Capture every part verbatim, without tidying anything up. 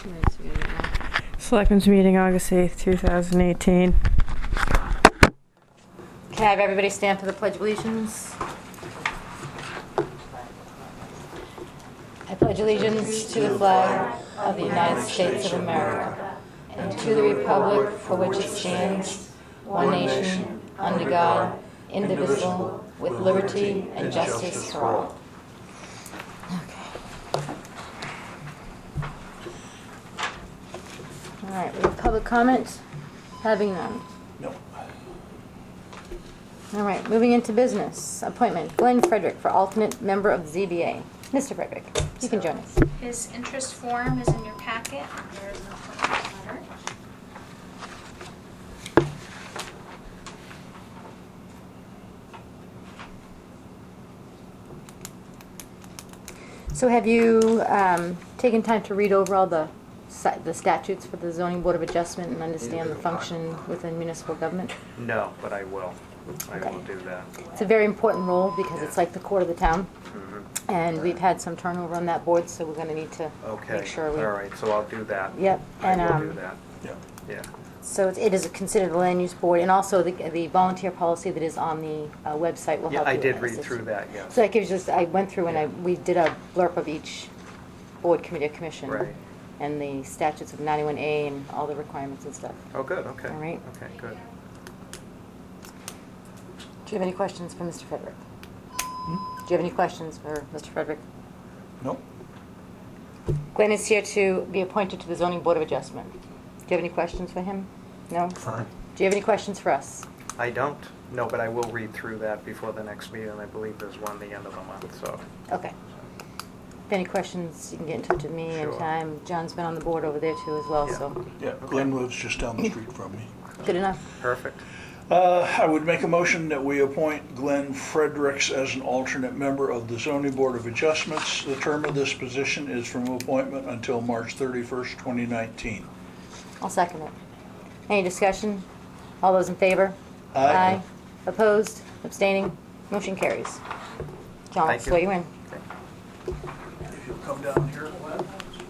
Minutes meeting now. Selectmen's meeting August eighth, two thousand eighteen. Can I have everybody stand for the Pledge of Allegiance? I pledge allegiance to the flag of the United States of America and to the republic for which it stands, one nation, under God, indivisible, with liberty and justice for all. Okay. All right, we have public comment. Having none. No. All right, moving into business. Appointment, Glenn Frederick for alternate member of the Z B A. Mister Frederick, you can join us. His interest form is in your packet. There is an appointment letter. So have you um, taken time to read over all the sta- the statutes for the Zoning Board of Adjustment and understand the function within municipal government? No, but I will. I Okay. will do that. It's a very important role because it's like the court of the town. Mm-hmm. And we've had some turnover on that board, so we're going to need to Okay. make sure we... All right, so I'll do that. Yep. I And, will um, do that. Yeah. Yeah. So it is considered a land use board, and also the, the volunteer policy that is on the uh, website will Yeah, help you. I did assist read you. through that, yes. So that gives you, just- I went through and I, Yeah. we did a blurb of each board, committee, or commission. Right. And the statutes of ninety-one A and all the requirements and stuff. Oh, good, okay. All right. Okay, good. Do you have any questions for Mister Frederick? Hmm? Do you have any questions for Mister Frederick? Nope. Glenn is here to be appointed to the Zoning Board of Adjustment. Do you have any questions for him? No? Fine. Do you have any questions for us? I don't, no, but I will read through that before the next meeting. I believe there's one the end of the month, so. Okay. If any questions, you can get in touch with me Sure. anytime. John's been on the board over there too as well, Yeah. so Yeah, Glenn lives just down the street from me. good enough. Perfect. Uh, I would make a motion that we appoint Glenn Fredericks as an alternate member of the Zoning Board of Adjustments. The term of this position is from appointment until March thirty-first, twenty nineteen. I'll second it. Any discussion? All those in favor? Aye. Opposed? Abstaining? Motion carries. John, Thank let's you. swear you in. Okay. If you'll come down here, Glenn.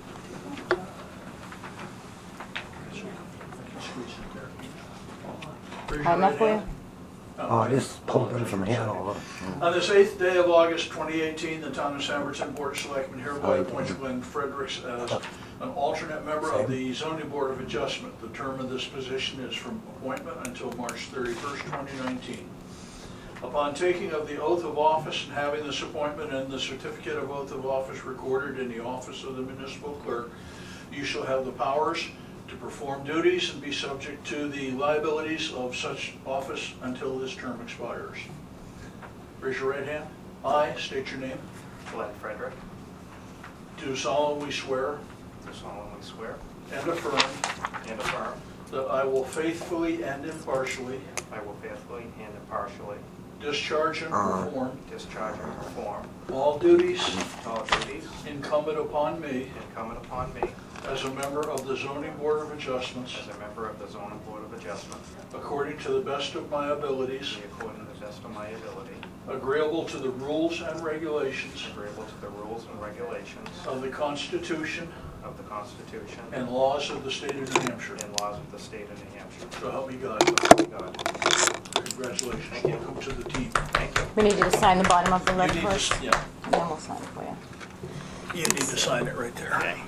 Raise your Hot enough right for you? hand. Oh, I just pulled it from Hanover. On this eighth day of August twenty eighteen, the Town of Sanborn Board of Selectmen hereby appoints Glenn Fredericks as an alternate member of the Zoning Board of Adjustment. The term of this position is from appointment until March thirty-first, twenty nineteen. Upon taking of the oath of office and having this appointment and the certificate of oath of office recorded in the office of the municipal clerk, you shall have the powers to perform duties and be subject to the liabilities of such office until this term expires. Raise your right hand. I state your name. Glenn Frederick, Do solemnly swear do solemnly swear and affirm and affirm that I will faithfully and impartially I will faithfully and impartially discharge and perform discharge and perform all duties all duties incumbent upon me incumbent upon me as a member of the Zoning Board of Adjustments as a member of the Zoning Board of Adjustment, according to the best of my abilities, according to the best of my ability, agreeable to the rules and regulations agreeable to the rules and regulations of the Constitution of the Constitution and laws of the state of New Hampshire. and laws of the state of New Hampshire. So help me God. So help me God. Congratulations. Welcome to the team. Thank you. We need you to sign the bottom of the You letter need to, first, s- yeah, and then we'll sign it for you. you need to sign it right there. Okay.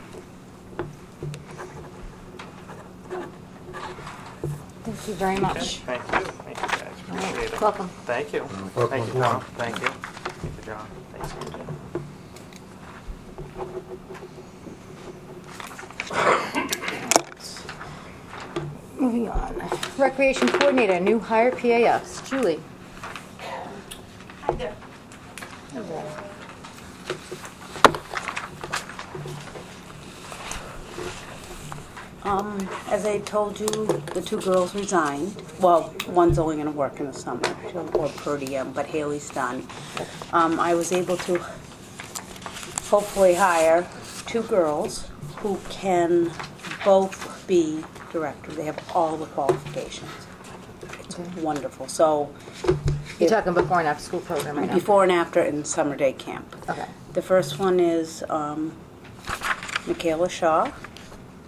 Thank you very much. Thank you. Thank you, guys. All Appreciate right, it. welcome. Thank you. Welcome, Thank you, John. Tom. Thank you. Thank you, John. Thanks, Andrew. Moving on. Recreation Coordinator, new hire P A Fs. Julie. Hi there. Um, as I told you, the two girls resigned. Well, one's only gonna work in the summer, or per diem, but Haley's done. Um, I was able to hopefully hire two girls who can both be directors. They have all the qualifications. It's wonderful. So, You're if- talking before and after school program right now? before and after in summer day camp. Okay. The first one is um, Michaela Shaw,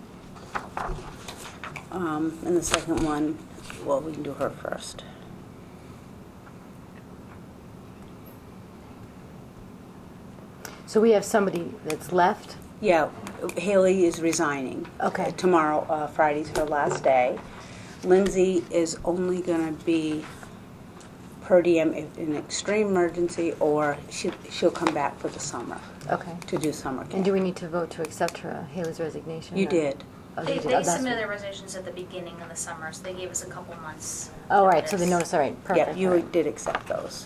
Um, and the second one, well, we can do her first. So we have somebody that's left? Yeah, Haley is resigning. Okay. Tomorrow, uh, Friday's her last day. Lindsay is only going to be per diem if in extreme emergency, or she, she'll come back for the summer Okay. to do summer camp. And do we need to vote to accept her, Haley's resignation? You or- did. Oh, They, you did. they Oh, that's submitted right. their resignations at the beginning of the summer, so they gave us a couple months. Oh, right, so they noticed, all right, perfect. Yeah, you all right. did accept those.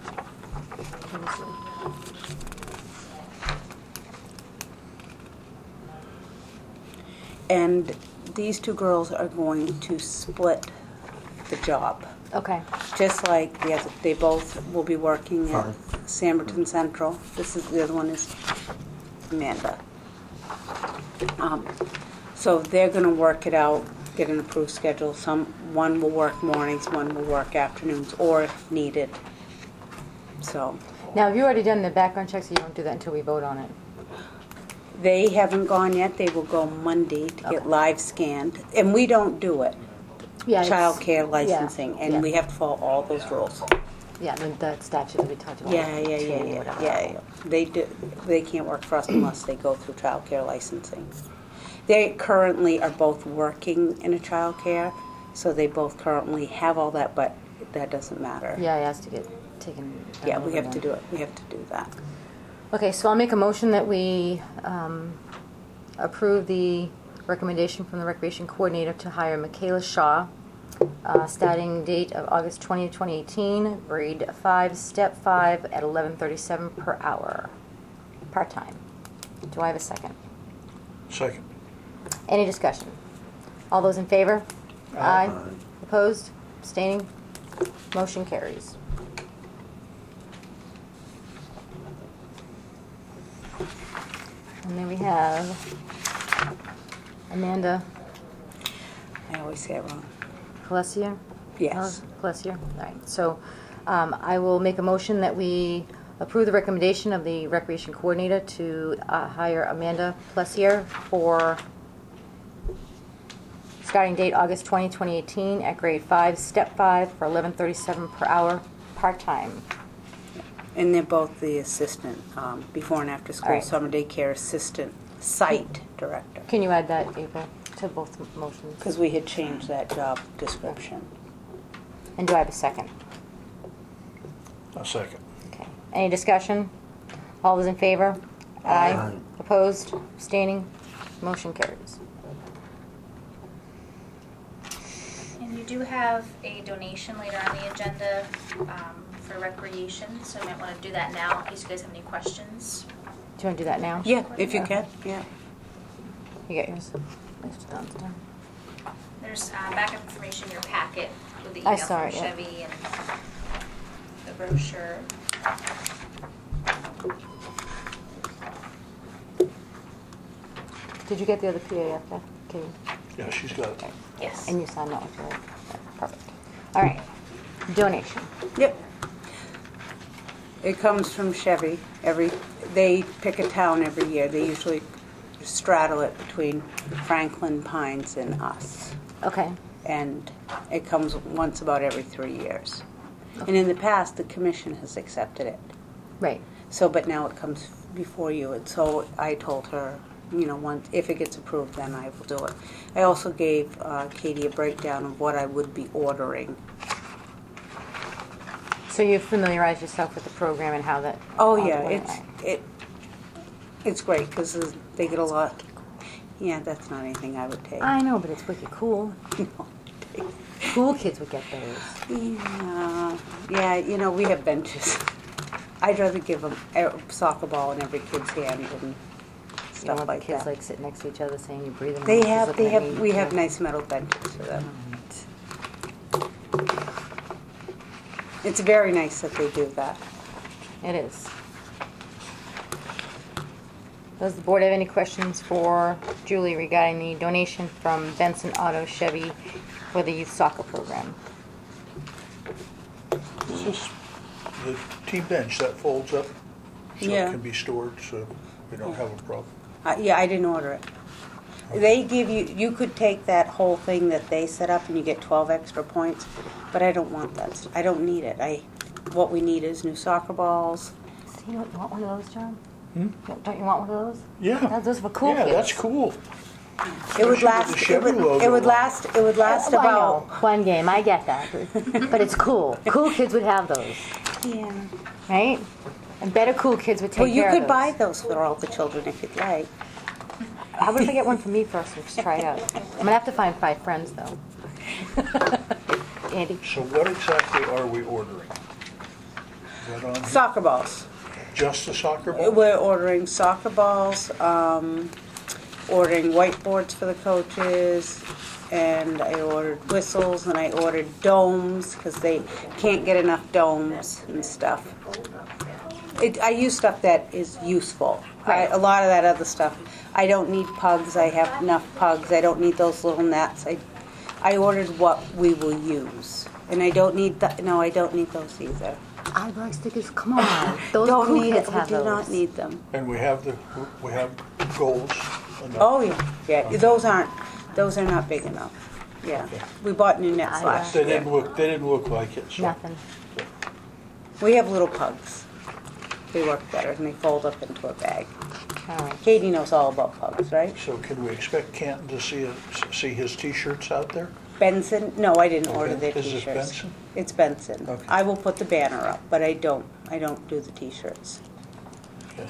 And these two girls are going to split the job. Okay, Just like the other, they both will be working at Fine. Samberton Central. This is, the other one is Amanda. Um, So they're gonna work it out, get an approved schedule. Some, one will work mornings, one will work afternoons, or if needed. So, now, have you already done the background checks, so you don't do that until we vote on it? they haven't gone yet, they will go Monday to Okay. get live scanned, and we don't do it. Yeah, it's- Child care yeah, licensing, yeah. and we have to follow all those rules. Yeah, the, the statute that we talked about. Yeah, yeah, yeah, ten, yeah, whatever. yeah, yeah. They do, they can't work for us unless they go through child care licensing. They currently are both working in a child care, so they both currently have all that, but that doesn't matter. Yeah, it has to get taken. done Yeah, we over have to again. do it, we have to do that. Okay, so I'll make a motion that we um, approve the recommendation from the Recreation Coordinator to hire Michaela Shaw, uh, starting date of August twentieth, twenty eighteen, grade five, step five, at eleven thirty-seven per hour, part-time. Do I have a second? Second. Any discussion? All those in favor? Aye. Opposed? Abstaining? Motion carries. And then we have Amanda I always say it wrong. Colessier? Yes. Oh, Colessier, all right. So um, I will make a motion that we approve the recommendation of the Recreation Coordinator to uh, hire Amanda Plessier for starting date August twentieth, twenty eighteen, at grade five, step five, for eleven thirty-seven per hour, part-time. And they're both the assistant, um, before and after All school right. summer daycare assistant site director. Can you add that, April, to both motions? Because we had changed that job description. And do I have a second? A second. Okay. Any discussion? All those in favor? Aye. Aye. Opposed? Abstaining? Motion carries. And you do have a donation later on the agenda um, for recreation, so you might want to do that now in case you guys have any questions. Do you want to do that now? Yeah, if you can, yeah. You get yours. Thanks, Don's done. There's uh, backup information in your packet with the I email saw from it, yeah. Chevy and the brochure. Did you get the other P A F? Beth? Okay. Yeah, she's got it. Yes. And you signed that one, right? Yeah, perfect. All right. Donation. Yep. It comes from Chevy. Every, they pick a town every year. They usually straddle it between Franklin, Pines, and us. Okay. And it comes once about every three years. And in the past, the commission has accepted it. Right. So, but now it comes before you, and so I told her, you know, once, if it gets approved, then I will do it. I also gave uh, Katie a breakdown of what I would be ordering. So you familiarize yourself with the program and how that... Oh, how yeah, it went, it's, right. it, it's great, because they get a lot. Yeah, that's not anything I would take. I know, but it's wicked cool. Cool kids would get those. Yeah, yeah, you know, we have benches. I'd rather give them a soccer ball in every kid's hand and You don't stuff want like the kids that. like sitting next to each other saying you breathe them They in, just have, looking they at have, me. we have Yeah. nice metal benches for them. It's very nice that they do that. It is. Does the board have any questions for Julie regarding the donation from Benson Auto Chevy for the youth soccer program? Is this the T-bench that folds up? So Yeah. it can be stored, so we don't have a problem. Uh, yeah, I didn't order it. They give you, you could take that whole thing that they set up and you get twelve extra points, but I don't want that. I don't need it. I, what we need is new soccer balls. So you want one of those, John? Hmm? Don't you want one of those? Yeah. Those were cool Yeah, kids. that's cool. It would Especially with the last, it Chevy would, logo it would on. last, it would last Oh, I know. about. One game, I get that. But it's cool. Cool kids would have those, Yeah. right? And better cool kids would take Well, you care could of buy those. those for all the children if you'd like. How about if I get one for me first and just try it out? I'm gonna have to find five friends though. Andy? So what exactly are we ordering? Is that on here? Soccer balls. Just the soccer ball? We're ordering soccer balls, um, ordering whiteboards for the coaches, and I ordered whistles, and I ordered domes, because they can't get enough domes and stuff. It, I use stuff that is useful. I, a lot of that other stuff, I don't need pugs, I have enough pugs, I don't need those little nets. I, I ordered what we will use. And I don't need, the, no, I don't need those either. Eyebrow stickers, come on. Those Don't cool need kids it, have we do those. not need them. And we have the, we have goals. enough. Oh, yeah, yeah, those aren't, those are not big enough. Yeah, we bought new nets I, last They year. didn't look, they didn't look like it, so. Nothing. We have little pugs. They work better and they fold up into a bag. All right. Katie knows all about pugs, right? So can we expect Canton to see, a- see his T-shirts out there? Benson, no, I didn't order Okay. their Is this t-shirts. Benson? It's Benson. Okay. I will put the banner up, but I don't, I don't do the t-shirts. Okay.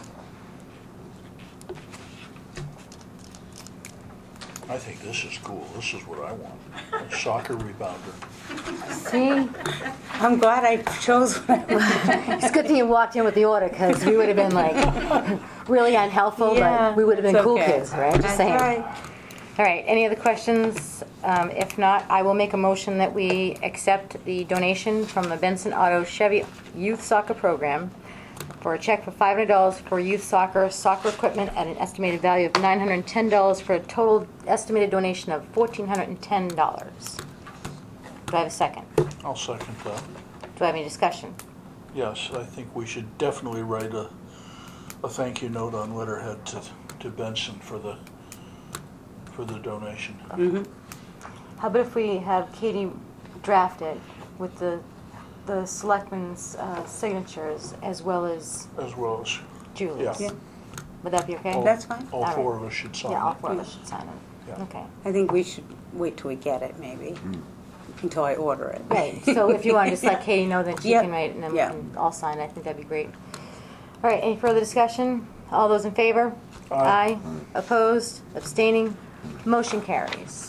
I think this is cool. This is what I want. A soccer rebounder. See? I'm glad I chose what I wanted. It's a good thing you walked in with the order because we would have been like really unhelpful, Yeah, but we would have been it's cool okay. kids, right? Just That's saying. right. All right, any other questions? Um, If not, I will make a motion that we accept the donation from the Benson Auto Chevy Youth Soccer Program for a check for five hundred dollars for youth soccer, soccer equipment at an estimated value of nine hundred ten dollars for a total estimated donation of one thousand four hundred ten dollars. Do I have a second? I'll second that. Do I have any discussion? Yes, I think we should definitely write a, a thank you note on letterhead to, to Benson for the, for the donation. How about if we have Katie draft it with the, the selectmen's uh, signatures as well as As well as, Julie's? Yeah. Would that be okay? all, That's fine. all All four right. of us should sign Yeah, all it. four of us should sign it. Yeah. Okay. I think we should wait till we get it, maybe, until I order it. Right, so if you want to just let Katie know that she Yep. can write and then we Yeah. can all sign, I think that'd be great. All right, any further discussion? All those in favor? Aye. Opposed? Abstaining? Motion carries.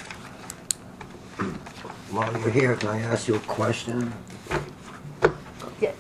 While you're here, can I ask you a question? Yeah.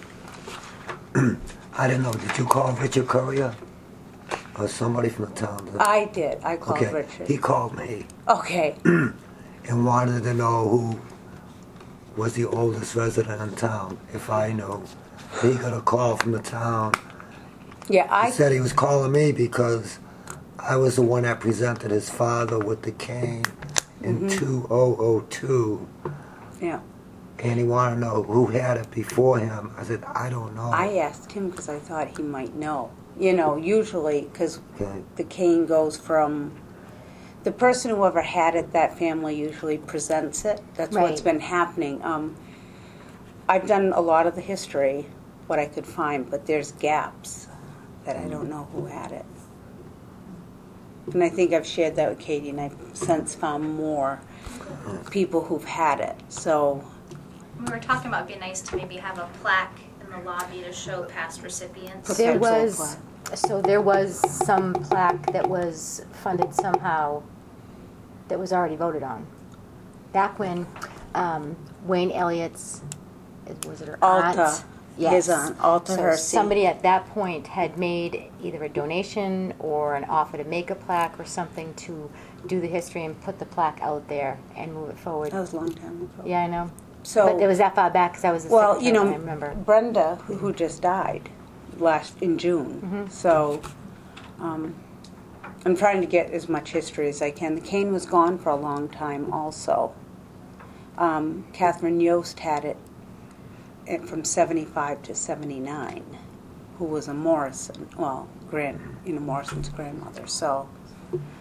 I don't know, did you call Richard Courier? Or somebody from the town? I did, I called Okay, Richard. he called me Okay, and wanted to know who was the oldest resident in town, if I knew. He got a call from the town. yeah, He I, said he was calling me because I was the one that presented his father with the cane in two thousand two. yeah. And he wanted to know who had it before him. I said, I don't know. I asked him because I thought he might know. You know, usually, because Okay. the cane goes from the person who ever had it, that family usually presents it. That's what's Right. been happening. Um, I've done a lot of the history, what I could find, but there's gaps that I don't know who had it. And I think I've shared that with Katie, and I've since found more people who've had it. So, We were talking about it'd be nice to maybe have a plaque in the lobby to show past recipients. There Potential was, so there was some plaque that was funded somehow that was already voted on. Back when um, Wayne Elliott's, was it her aunt? Alta, Yes. his aunt, Alta So Hersey. somebody at that point had made either a donation or an offer to make a plaque or something to do the history and put the plaque out there and move it forward. that was a long time ago. Yeah, I know. So, But it was that far back because I was the well, second you time know, I remember. Brenda, who, who just died last in June. Mm-hmm. So, um, I'm trying to get as much history as I can. The cane was gone for a long time, also. Um, Catherine Yost had it eh, from seventy-five to seventy-nine, who was a Morrison, well, grand, you know, Morrison's grandmother. So,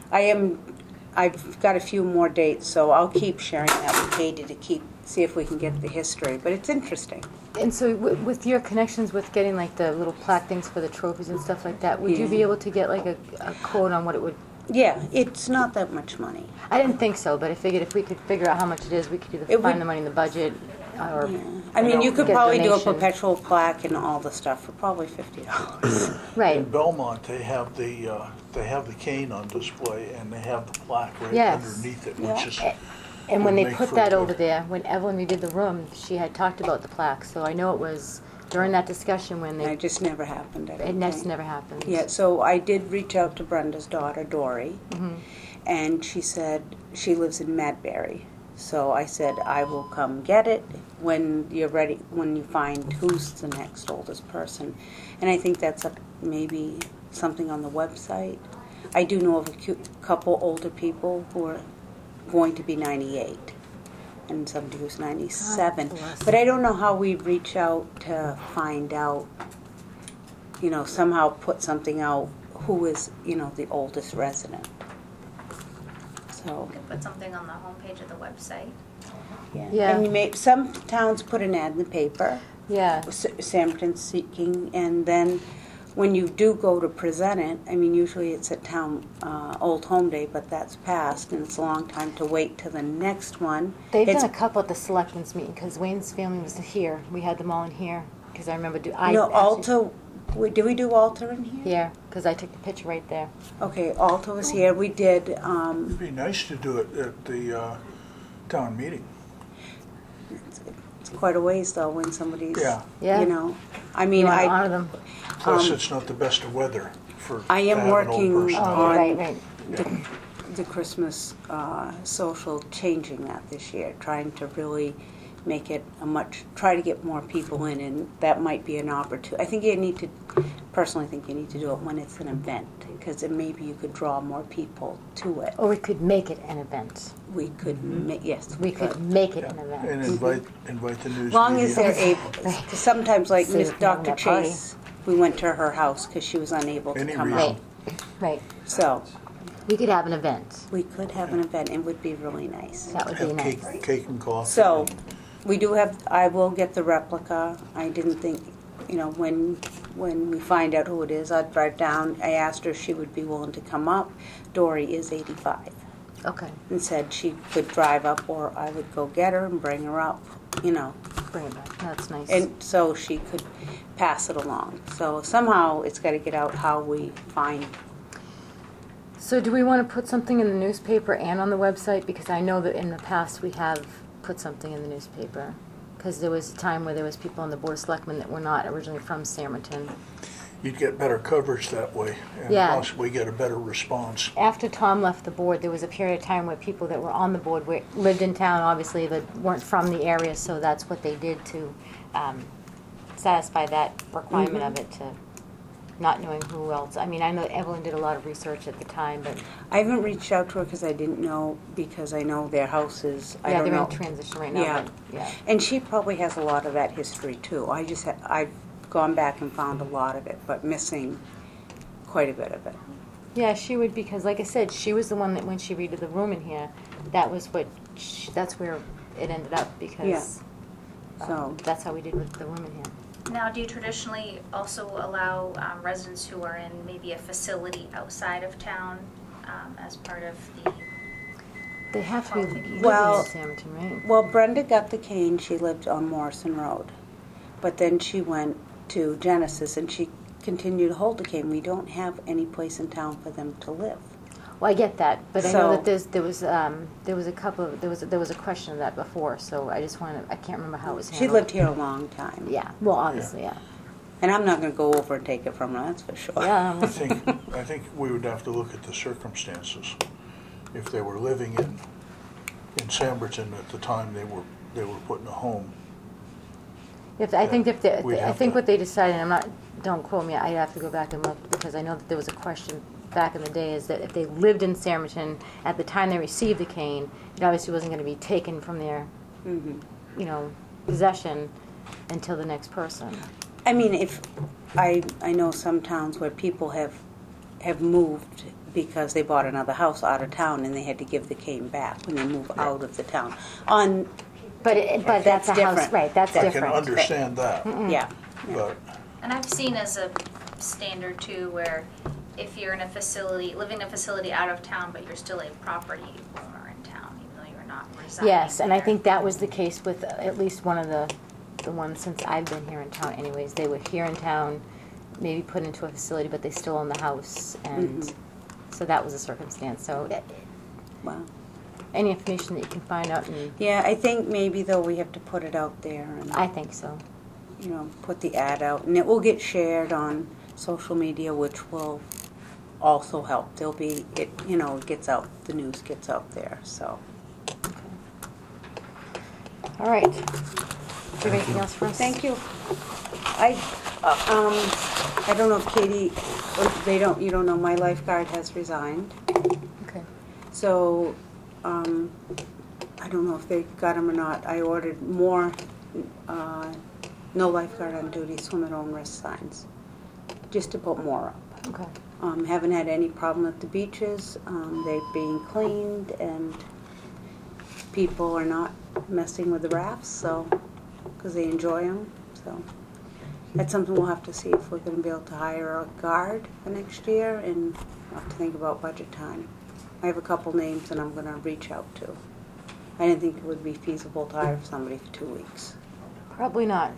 I am, I've got a few more dates, so I'll keep sharing that with Katie to keep, see if we can get the history, but it's interesting. And so w- with your connections with getting like the little plaque things for the trophies and stuff like that, would you Yeah. be able to get like a, a quote on what it would? Yeah, it's not that much money. I didn't think so, but I figured if we could figure out how much it is, we could either It find would- the money in the budget or. I mean, you could get probably do a donation. perpetual plaque and all the stuff for probably fifty dollars. Right. In Belmont, they have the, uh, they have the cane on display, and they have the plaque right Yes. underneath it, Yeah. which is, And when they Make put for that good. over there, when Evelyn redid the room, she had talked about the plaque. So I know it was during that discussion when It they, just never happened, I it don't next think. never happened. Yeah, so I did reach out to Brenda's daughter, Dory, Mm-hmm. and she said she lives in Madbury. So I said, I will come get it when you're ready, when you find who's the next oldest person. And I think that's a, maybe something on the website. I do know of a cu- couple older people who are going to be ninety-eight and somebody who's ninety-seven. God bless But I don't know how we'd reach out to find out, you know, somehow put something out who is, you know, the oldest resident. So, You could put something on the homepage of the website. yeah. Yeah. And you may, some towns put an ad in the paper, Yeah. S- Samberton's seeking, and then when you do go to present it, I mean, usually it's at town, uh, Old Home Day, but that's passed, and it's a long time to wait till the next one. They've It's- done a couple at the selectmen's meeting because Wayne's family was here. We had them all in here because I remember do I No, actually- Alta, we- did we do Alta in here? Here because I took the picture right there. Okay, Alta was here, we did, um, it'd be nice to do it at the uh, town meeting. it's quite a ways though when somebody's, Yeah. Yeah. you know, I You mean, want to I, honor them. Plus, Um, it's not the best of weather for I am to have an old working person. Oh, on- right, right. the, the Christmas uh, social, changing that this year, trying to really make it a much, try to get more people in, and that might be an opportunity. I think you need to, personally think you need to do it when it's an event, because then maybe you could draw more people to it. Or we could make it an event. We could, ma- yes, We could make it an And event. invite, invite the news as long as media. they're able, 'cause sometimes like So Miss you can have Doctor that party. Chase, we went to her house because she was unable to Any come reason. out. Right, right. So, We could have an event. we could have an event, it would be really nice. That would be Have nice. cake, cake and coffee. So, we do have, I will get the replica. I didn't think, you know, when, when we find out who it is, I'd drive down. I asked her if she would be willing to come up. Dory is eighty-five Okay, and said she could drive up or I would go get her and bring her up, you know. bring it back. That's nice. And so she could pass it along. So somehow it's got to get out how we find. So do we want to put something in the newspaper and on the website? Because I know that in the past we have put something in the newspaper. Because there was a time where there was people on the Board of Selectmen that were not originally from Samerton. You'd get better coverage that way, and Yeah. possibly get a better response. After Tom left the board, there was a period of time where people that were on the board were, lived in town, obviously, that weren't from the area, so that's what they did to um, satisfy that requirement of it, to not knowing who else. I mean, I know Evelyn did a lot of research at the time, but I haven't reached out to her because I didn't know, because I know their houses, I yeah, don't they're know. in transition right now. Yeah. But, yeah. And she probably has a lot of that history too. I just, ha- I've gone back and found a lot of it, but missing quite a bit of it. Yeah, she would, because like I said, she was the one that when she redid the room in here, that was what, she, that's where it ended up, because Yeah. So- um, that's how we did with the room in here. Now, do you traditionally also allow um, residents who are in maybe a facility outside of town um, as part of the, They have to be Qualifications. living Well- in Samerton, right? Well, Brenda got the cane, she lived on Morrison Road. But then she went to Genesis and she continued to hold the cane. We don't have any place in town for them to live. Well, I get that, but I know So- that there's, there was, um, there was a couple of, there was, there was a question of that before, so I just wanted, I can't remember how it was She handled. lived here a long time. Yeah, well, obviously, yeah. And I'm not going to go over and take it from her, that's for sure. Yeah, I think, I think we would have to look at the circumstances. If they were living in, in Samberton at the time they were, they were put in a home, if, I think if, they- We'd I have think to- what they decided, I'm not, don't quote me, I'd have to go back and look, because I know that there was a question back in the day, is that if they lived in Samerton at the time they received the cane, it obviously wasn't gonna be taken from their, Mhm. you know, possession until the next person. I mean, if, I, I know some towns where people have, have moved because they bought another house out of town and they had to give the cane back when they move out of the town. On, But, it- but That's that's a house, different. right, that's I can different. understand that, yeah. but And I've seen as a standard too, where if you're in a facility, living in a facility out of town, but you're still a property owner in town, even though you're not residing Yes, and I there. think that was the case with at least one of the, the ones since I've been here in town anyways. They were here in town, maybe put into a facility, but they still own the house, and Mhm. so that was a circumstance. So eh, Wow. any information that you can find out, and Yeah, I think maybe though we have to put it out there and, I think so. you know, put the ad out, and it will get shared on social media, which will also help. There'll be, it, you know, it gets out, the news gets out there, so. All right. Do you have anything else for us? Thank you. I, uh, um, I don't know if Katie, or they don't, you don't know, my lifeguard has resigned. Okay. So, um, I don't know if they got him or not. I ordered more, uh, no lifeguard on duty, swim at own risk signs, just to put more up. Okay. Um, haven't had any problem at the beaches. Um, they're being cleaned and people are not messing with the rafts, so, because they enjoy them, so. That's something we'll have to see if we're going to be able to hire a guard for next year, and we'll have to think about budget time. I have a couple names that I'm going to reach out to. I didn't think it would be feasible to hire somebody for two weeks, Probably not.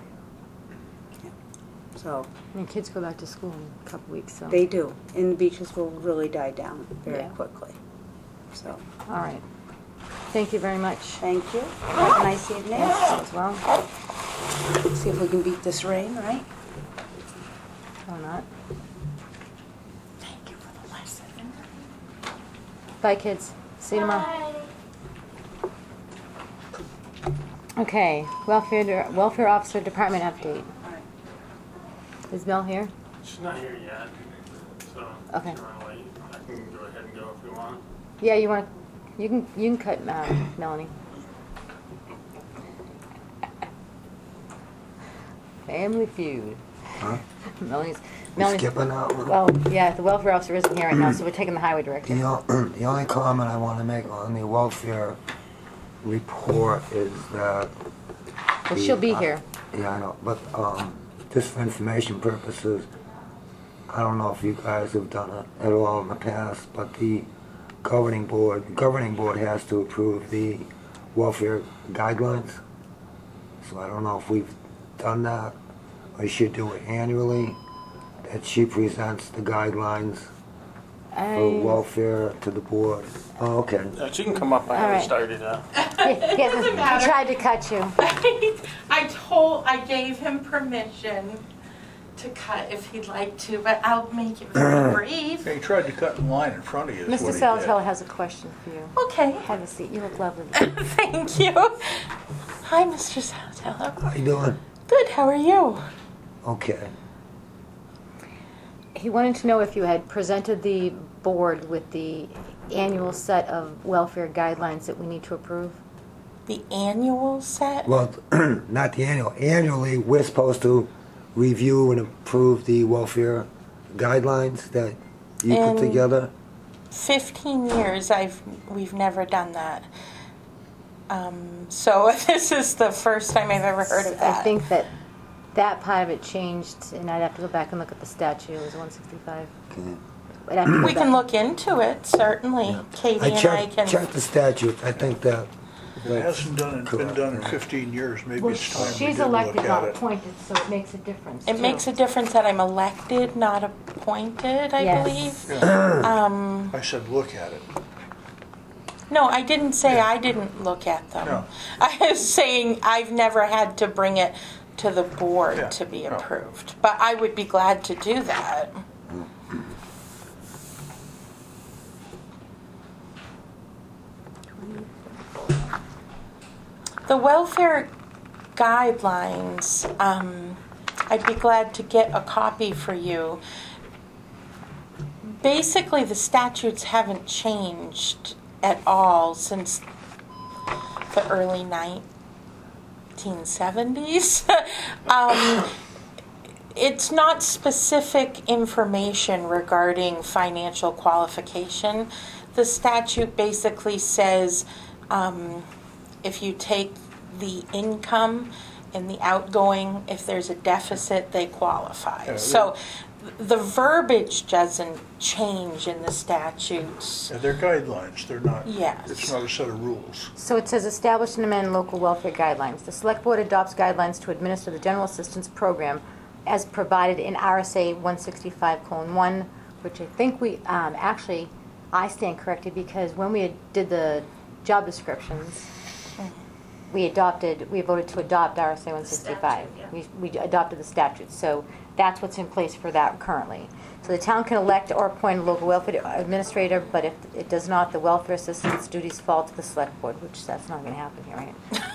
so. I mean, kids go back to school in a couple weeks, so. They do, and the beaches will really die down very Yeah. quickly, so. All right. Thank you very much. Thank you. Have a nice evening. Yes, as well. See if we can beat this rain, right? Or not. Thank you for the lesson. Bye, kids. See you tomorrow. Okay, welfare, welfare officer department update. Is Mel here? She's not here yet, so Okay. if you want to wait, I can go ahead and go if you want. Yeah, you want, you can, you can cut uh, Melanie. Family Feud. Huh? Melanie's, You Melanie's, skipping that one? well, yeah, the welfare officer isn't here right now, so we're taking the highway director. The, o- the only comment I want to make on the welfare report is that. Well, the- she'll be uh, here. Yeah, I know, but um, just for information purposes, I don't know if you guys have done it at all in the past, but the governing board, the governing board has to approve the welfare guidelines. So I don't know if we've done that. I should do it annually, that she presents the guidelines for I, welfare to the board. Oh, okay. Uh, she can come up, I All haven't right. started uh he, he hasn't- he matter. tried to cut you. I told, I gave him permission to cut if he'd like to, but I'll make it very brief. he tried to cut in line in front of you is Mister what he Salvatore did. has a question for you. Okay, Have a seat. You look lovely. thank you. Hi, Mister Salatello. How you doing? Good, how are you? Okay. He wanted to know if you had presented the board with the annual set of welfare guidelines that we need to approve. The annual set? Well, not the annual. Annually, we're supposed to review and approve the welfare guidelines that you And- put together. Fifteen years, I've, we've never done that. Um, so this is the first time I've ever heard of that. I think that that part of it changed, and I'd have to go back and look at the statute. It was one sixty-five. Okay. I'd have to go We can back. look into it, certainly. Yeah. Katie I and I checked, can. checked the statute. I think that. It hasn't done, been correct, done in yeah. fifteen years, maybe Well, it's time we she's did look elected, at not it. appointed, so it makes a difference. It too. makes a difference that I'm elected, not appointed, I Yes. believe. Yeah. Um, I said, look at it. no, I didn't say Yeah. I didn't look at them. No. I was saying I've never had to bring it to the board Yeah, to be no. approved. But I would be glad to do that. The welfare guidelines, um, I'd be glad to get a copy for you. Basically, the statutes haven't changed at all since the early nineteen seventies. um, it's not specific information regarding financial qualification. The statute basically says um, if you take the income and the outgoing, if there's a deficit, they qualify. Yeah, so the verbiage doesn't change in the statutes. Yeah, they're guidelines, they're not, Yes. it's not a set of rules. So it says establish and amend local welfare guidelines. The Select Board adopts guidelines to administer the general assistance program as provided in R S A one sixty-five colon one, which I think we, um, actually, I stand corrected because when we did the job descriptions, we adopted, we voted to adopt R S A one sixty-five. Statute, yeah. We, we adopted the statute, so that's what's in place for that currently. So the town can elect or appoint a local welfare administrator, but if it does not, the welfare assistance duties fall to the select board, which that's not going to happen here,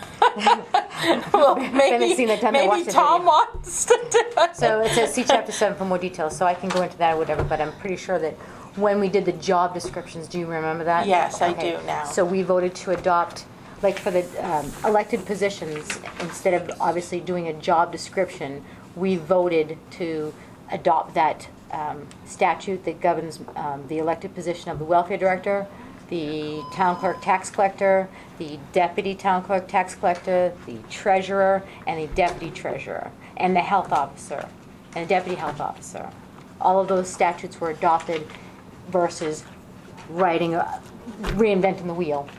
right? Well, Haven't maybe, seen the time to watch maybe the Tom video. wants to do it. So it says see chapter seven for more details, so I can go into that or whatever, but I'm pretty sure that when we did the job descriptions, do you remember that? Yes, I Okay. do now. So we voted to adopt, like for the um, elected positions, instead of obviously doing a job description, we voted to adopt that um, statute that governs um, the elected position of the welfare director, the town clerk tax collector, the deputy town clerk tax collector, the treasurer, and the deputy treasurer, and the health officer, and the deputy health officer. All of those statutes were adopted versus writing, uh, reinventing the wheel.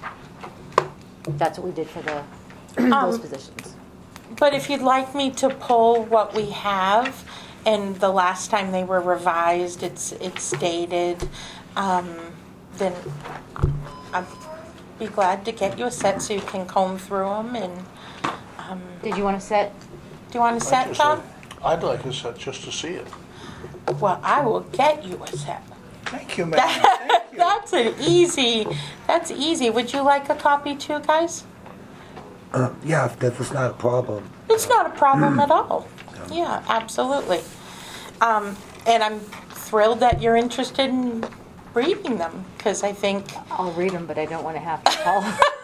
That's what we did for the those Um, positions. But if you'd like me to pull what we have, and the last time they were revised, it's it's dated, um, then I'd be glad to get you a set so you can comb through them. And um, Did you want to set? do you want a I'd set, just Tom? like- I'd like a set just to see it. Well, I will get you a set. Thank you, ma'am. Thank you. That's an easy. That's easy. Would you like a copy too, guys? Uh, yeah, if if it's not a problem. It's not a problem at all. Yeah, absolutely. Um, and I'm thrilled that you're interested in reading them because I think I'll read them, but I don't want to have to call.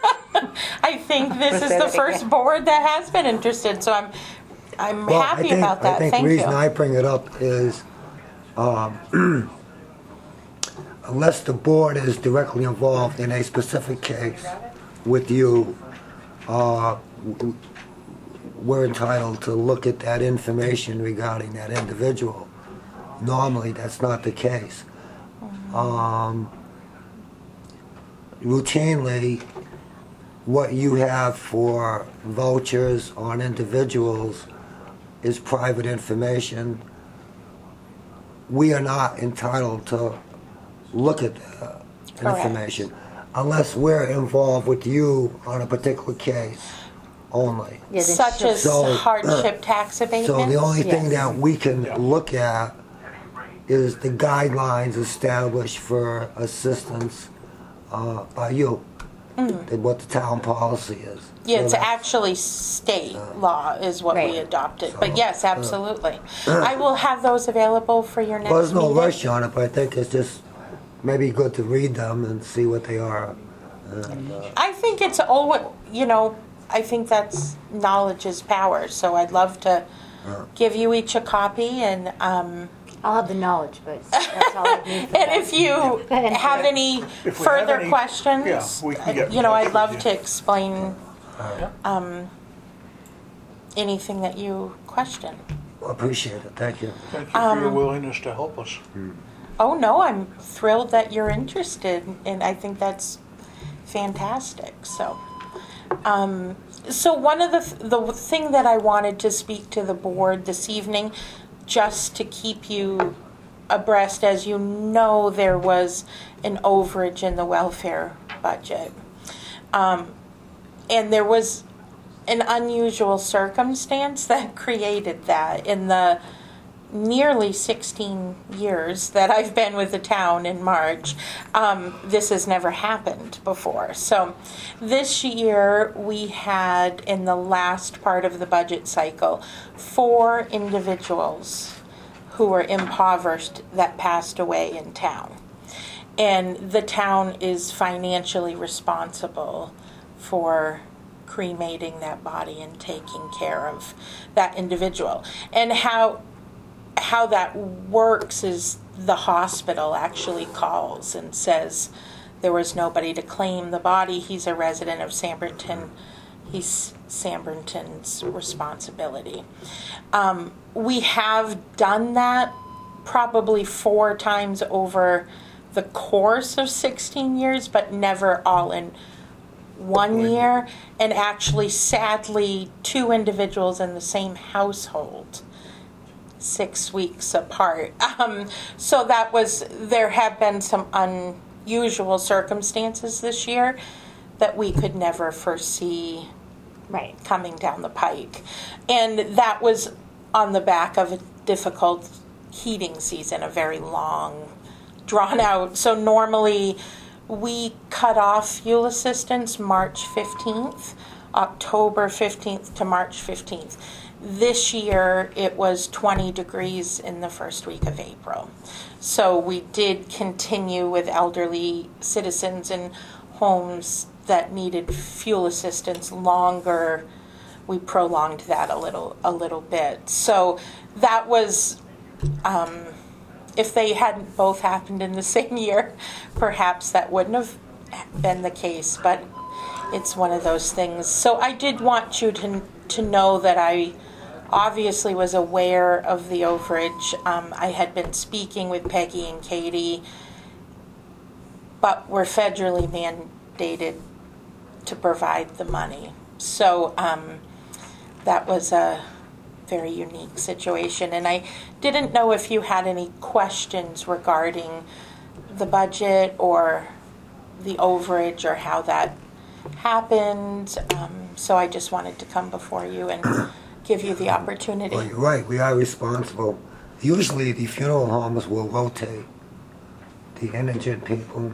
I think this is Say the that first again. board that has been interested. So I'm I'm Well, happy I think, about that. I think Thank the reason you. I bring it up is, um, unless the board is directly involved in a specific case with you, uh, w- we're entitled to look at that information regarding that individual. Normally, that's not the case. Um, routinely, what you have for vouchers on individuals is private information. We are not entitled to look at that Correct. information unless we're involved with you on a particular case only. Yeah, then Such she'll- as So, hardship tax abatements. So the only thing Yes. that we can look at is the guidelines established for assistance uh, by you, and what the town policy is. Yeah, So it's that's- actually state law is what we Right. adopted. So, But yes, absolutely. I will have those available for your next Well, there's no meeting. rush on it, but I think it's just maybe good to read them and see what they are. And, uh, I think it's always, you know, I think that's knowledge is power. So I'd love to give you each a copy, and um, I'll have the knowledge, but that's all I need for and that. if you have any If we have further any- questions, yeah, we can get in you know, touch I'd with love you. to explain Yeah. um, anything that you question. I appreciate it, thank you. Thank you for Um, your willingness to help us. Oh no, I'm thrilled that you're interested, and I think that's fantastic. So, um, so one of the th- the thing that I wanted to speak to the board this evening, just to keep you abreast, as you know, there was an overage in the welfare budget, um, and there was an unusual circumstance that created that in the nearly sixteen years that I've been with the town in March. Um, this has never happened before. So this year we had, in the last part of the budget cycle, four individuals who were impoverished that passed away in town. And the town is financially responsible for cremating that body and taking care of that individual. And how how that works is the hospital actually calls and says there was nobody to claim the body. He's a resident of Sanbornton. He's Sanbornton's responsibility. Um, we have done that probably four times over the course of sixteen years, but never all in one year. And actually, sadly, two individuals in the same household, six weeks apart. Um, so that was, there have been some unusual circumstances this year that we could never foresee Right. coming down the pike. And that was on the back of a difficult heating season, a very long, drawn out. So normally we cut off fuel assistance March fifteenth, October fifteenth to March fifteenth. This year it was twenty degrees in the first week of April. So we did continue with elderly citizens in homes that needed fuel assistance longer. We prolonged that a little a little bit. So that was, um, if they hadn't both happened in the same year, perhaps that wouldn't have been the case, but it's one of those things. So I did want you to to know that I obviously was aware of the overage. Um, I had been speaking with Peggy and Katie, but we're federally mandated to provide the money. So um, that was a very unique situation. And I didn't know if you had any questions regarding the budget or the overage or how that happened. Um, so I just wanted to come before you and give you the opportunity. Well, you're right. We are responsible. Usually the funeral homes will rotate the indigent people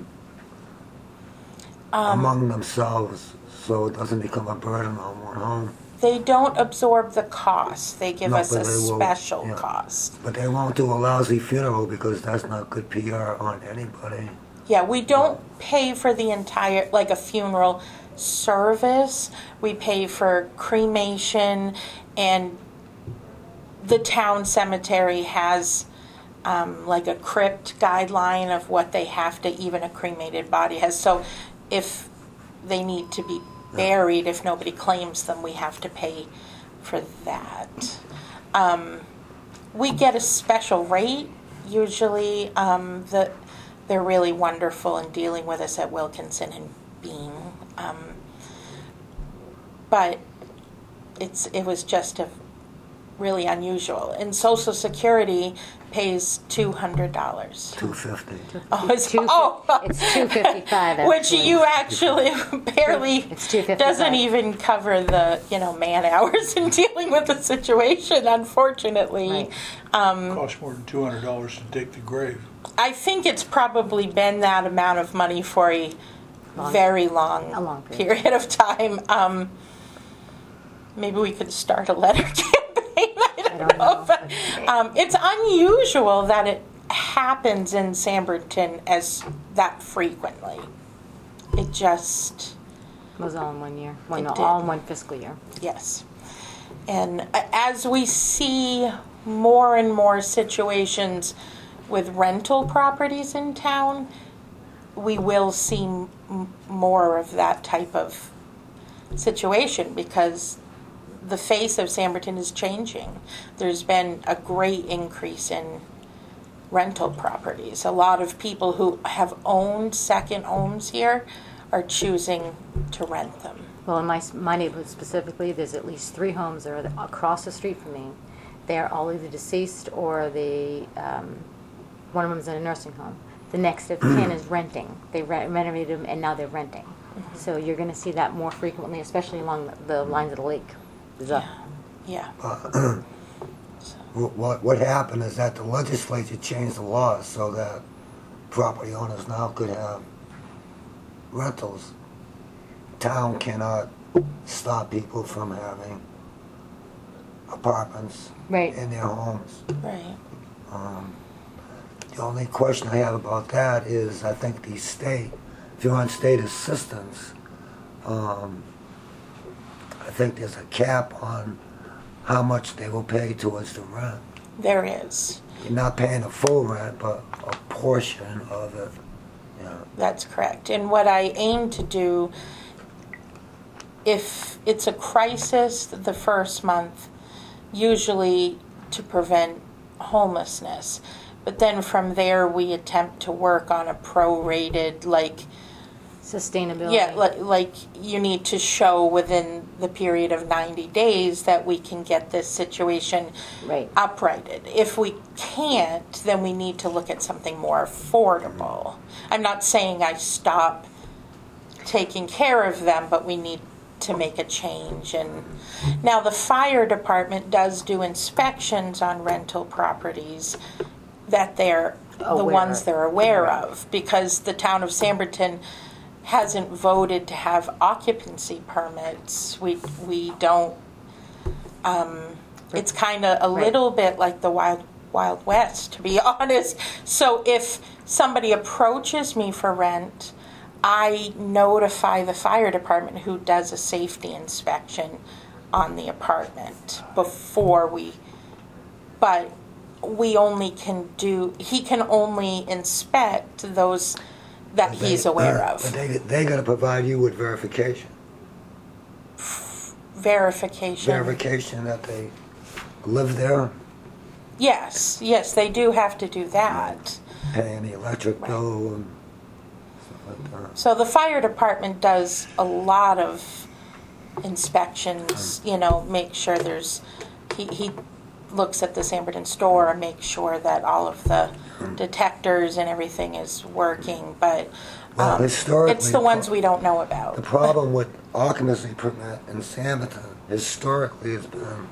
Um, among themselves, so it doesn't become a burden on one home. They don't absorb the cost. They give No, us a but they will, special yeah. cost. But they won't do a lousy funeral because that's not good P R on anybody. Yeah, we don't pay for the entire, like a funeral service. We pay for cremation, and the town cemetery has um, like a crypt guideline of what they have to, even a cremated body has. So if they need to be buried, if nobody claims them, we have to pay for that. Um, we get a special rate usually. Um, the, they're really wonderful in dealing with us at Wilkinson and Beam. Um, but it's it was just a really unusual. And Social Security pays two hundred dollars. Two fifty. Oh, it's, Two- oh. it's two fifty-five. Which actually. you actually barely It's two fifty-five. doesn't even cover the you know man hours in dealing with the situation. Unfortunately, Right. um, Costs more than two hundred dollars to dig the grave. I think it's probably been that amount of money for a Long- very long, a long period. period of time. Um, maybe we could start a letter campaign. I don't, don't know. know. But, um, it's unusual that it happens in Sanbornton as that frequently. It just, It was all in one year. One, It all did. in one fiscal year. yes. And uh, as we see more and more situations with rental properties in town, we will see m- more of that type of situation because the face of Sanbornton is changing. There's been a great increase in rental properties. A lot of people who have owned second homes here are choosing to rent them. Well, in my, my neighborhood specifically, there's at least three homes that are across the street from me. They are all either deceased or the um, one of them is in a nursing home. The next of kin is renting. They re- renovated them and now they're renting. Mm-hmm. So you're going to see that more frequently, especially along the, the lines of the lake. The- Yeah. Uh, what, what happened is that the legislature changed the laws so that property owners now could have rentals. Town cannot stop people from having apartments Right. in their homes. Right. Um, the only question I have about that is I think the state, if you're on state assistance, um, I think there's a cap on how much they will pay towards the rent. There is. You're not paying the full rent, but a portion of it. Yeah. That's correct. And what I aim to do, if it's a crisis the first month, usually to prevent homelessness. But then from there, we attempt to work on a prorated, like, Sustainability. yeah, like, like you need to show within the period of ninety days that we can get this situation Right. uprighted. If we can't, then we need to look at something more affordable. I'm not saying I stop taking care of them, but we need to make a change. And now the fire department does do inspections on rental properties that they're the Aware. ones they're aware of, because the town of Samberton hasn't voted to have occupancy permits. We we don't. Um, it's kind of a Right. little bit like the wild wild west, to be honest. So if somebody approaches me for rent, I notify the fire department, who does a safety inspection on the apartment before we. But we only can do. He can only inspect those that But they- he's aware But of. they, they gotta provide you with verification. Verification. Verification that they live there, Yes, yes, they do have to do that. paying the electric bill and stuff like that. So the fire department does a lot of inspections, you know, make sure there's, he, he looks at the Samberton store and makes sure that all of the detectors and everything is working, but Well, um, historically, it's the ones we don't know about. The problem with occupancy permit in Samberton historically has been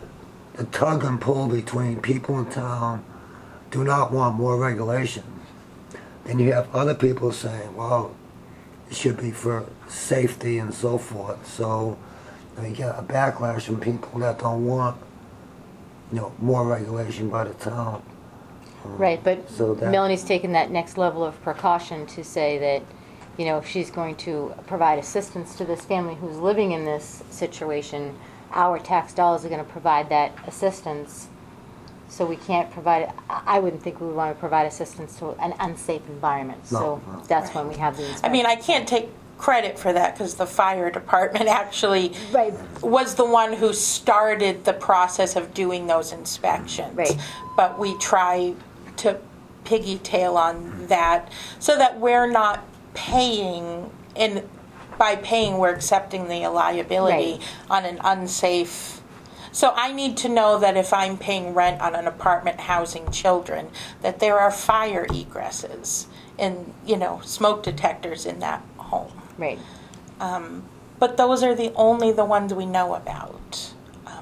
the tug and pull between people in town do not want more regulation. And you have other people saying, well, it should be for safety and so forth. So you get a backlash from people that don't want, you know, more regulation by the town. Right, but So that- Melanie's taken that next level of precaution to say that, you know, if she's going to provide assistance to this family who's living in this situation, our tax dollars are going to provide that assistance. So we can't provide, I I wouldn't think we would want to provide assistance to an unsafe environment. No, So no. that's when we have the I inspection. mean, I can't take credit for that because the fire department actually Right. was the one who started the process of doing those inspections. Right. But we try to piggytail on that so that we're not paying, and by paying, we're accepting the liability Right. on an unsafe. So I need to know that if I'm paying rent on an apartment housing children, that there are fire egresses and, you know, smoke detectors in that home. Right. Um, but those are the only the ones we know about. Um,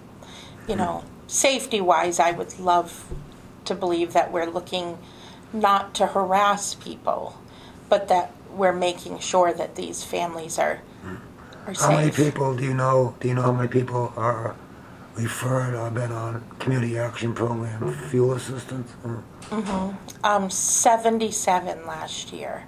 you know, safety-wise, I would love to believe that we're looking not to harass people, but that we're making sure that these families are are How many safe. people do you know, do you know how many people are referred or been on community action program fuel assistance? Or- Um, seventy-seven last year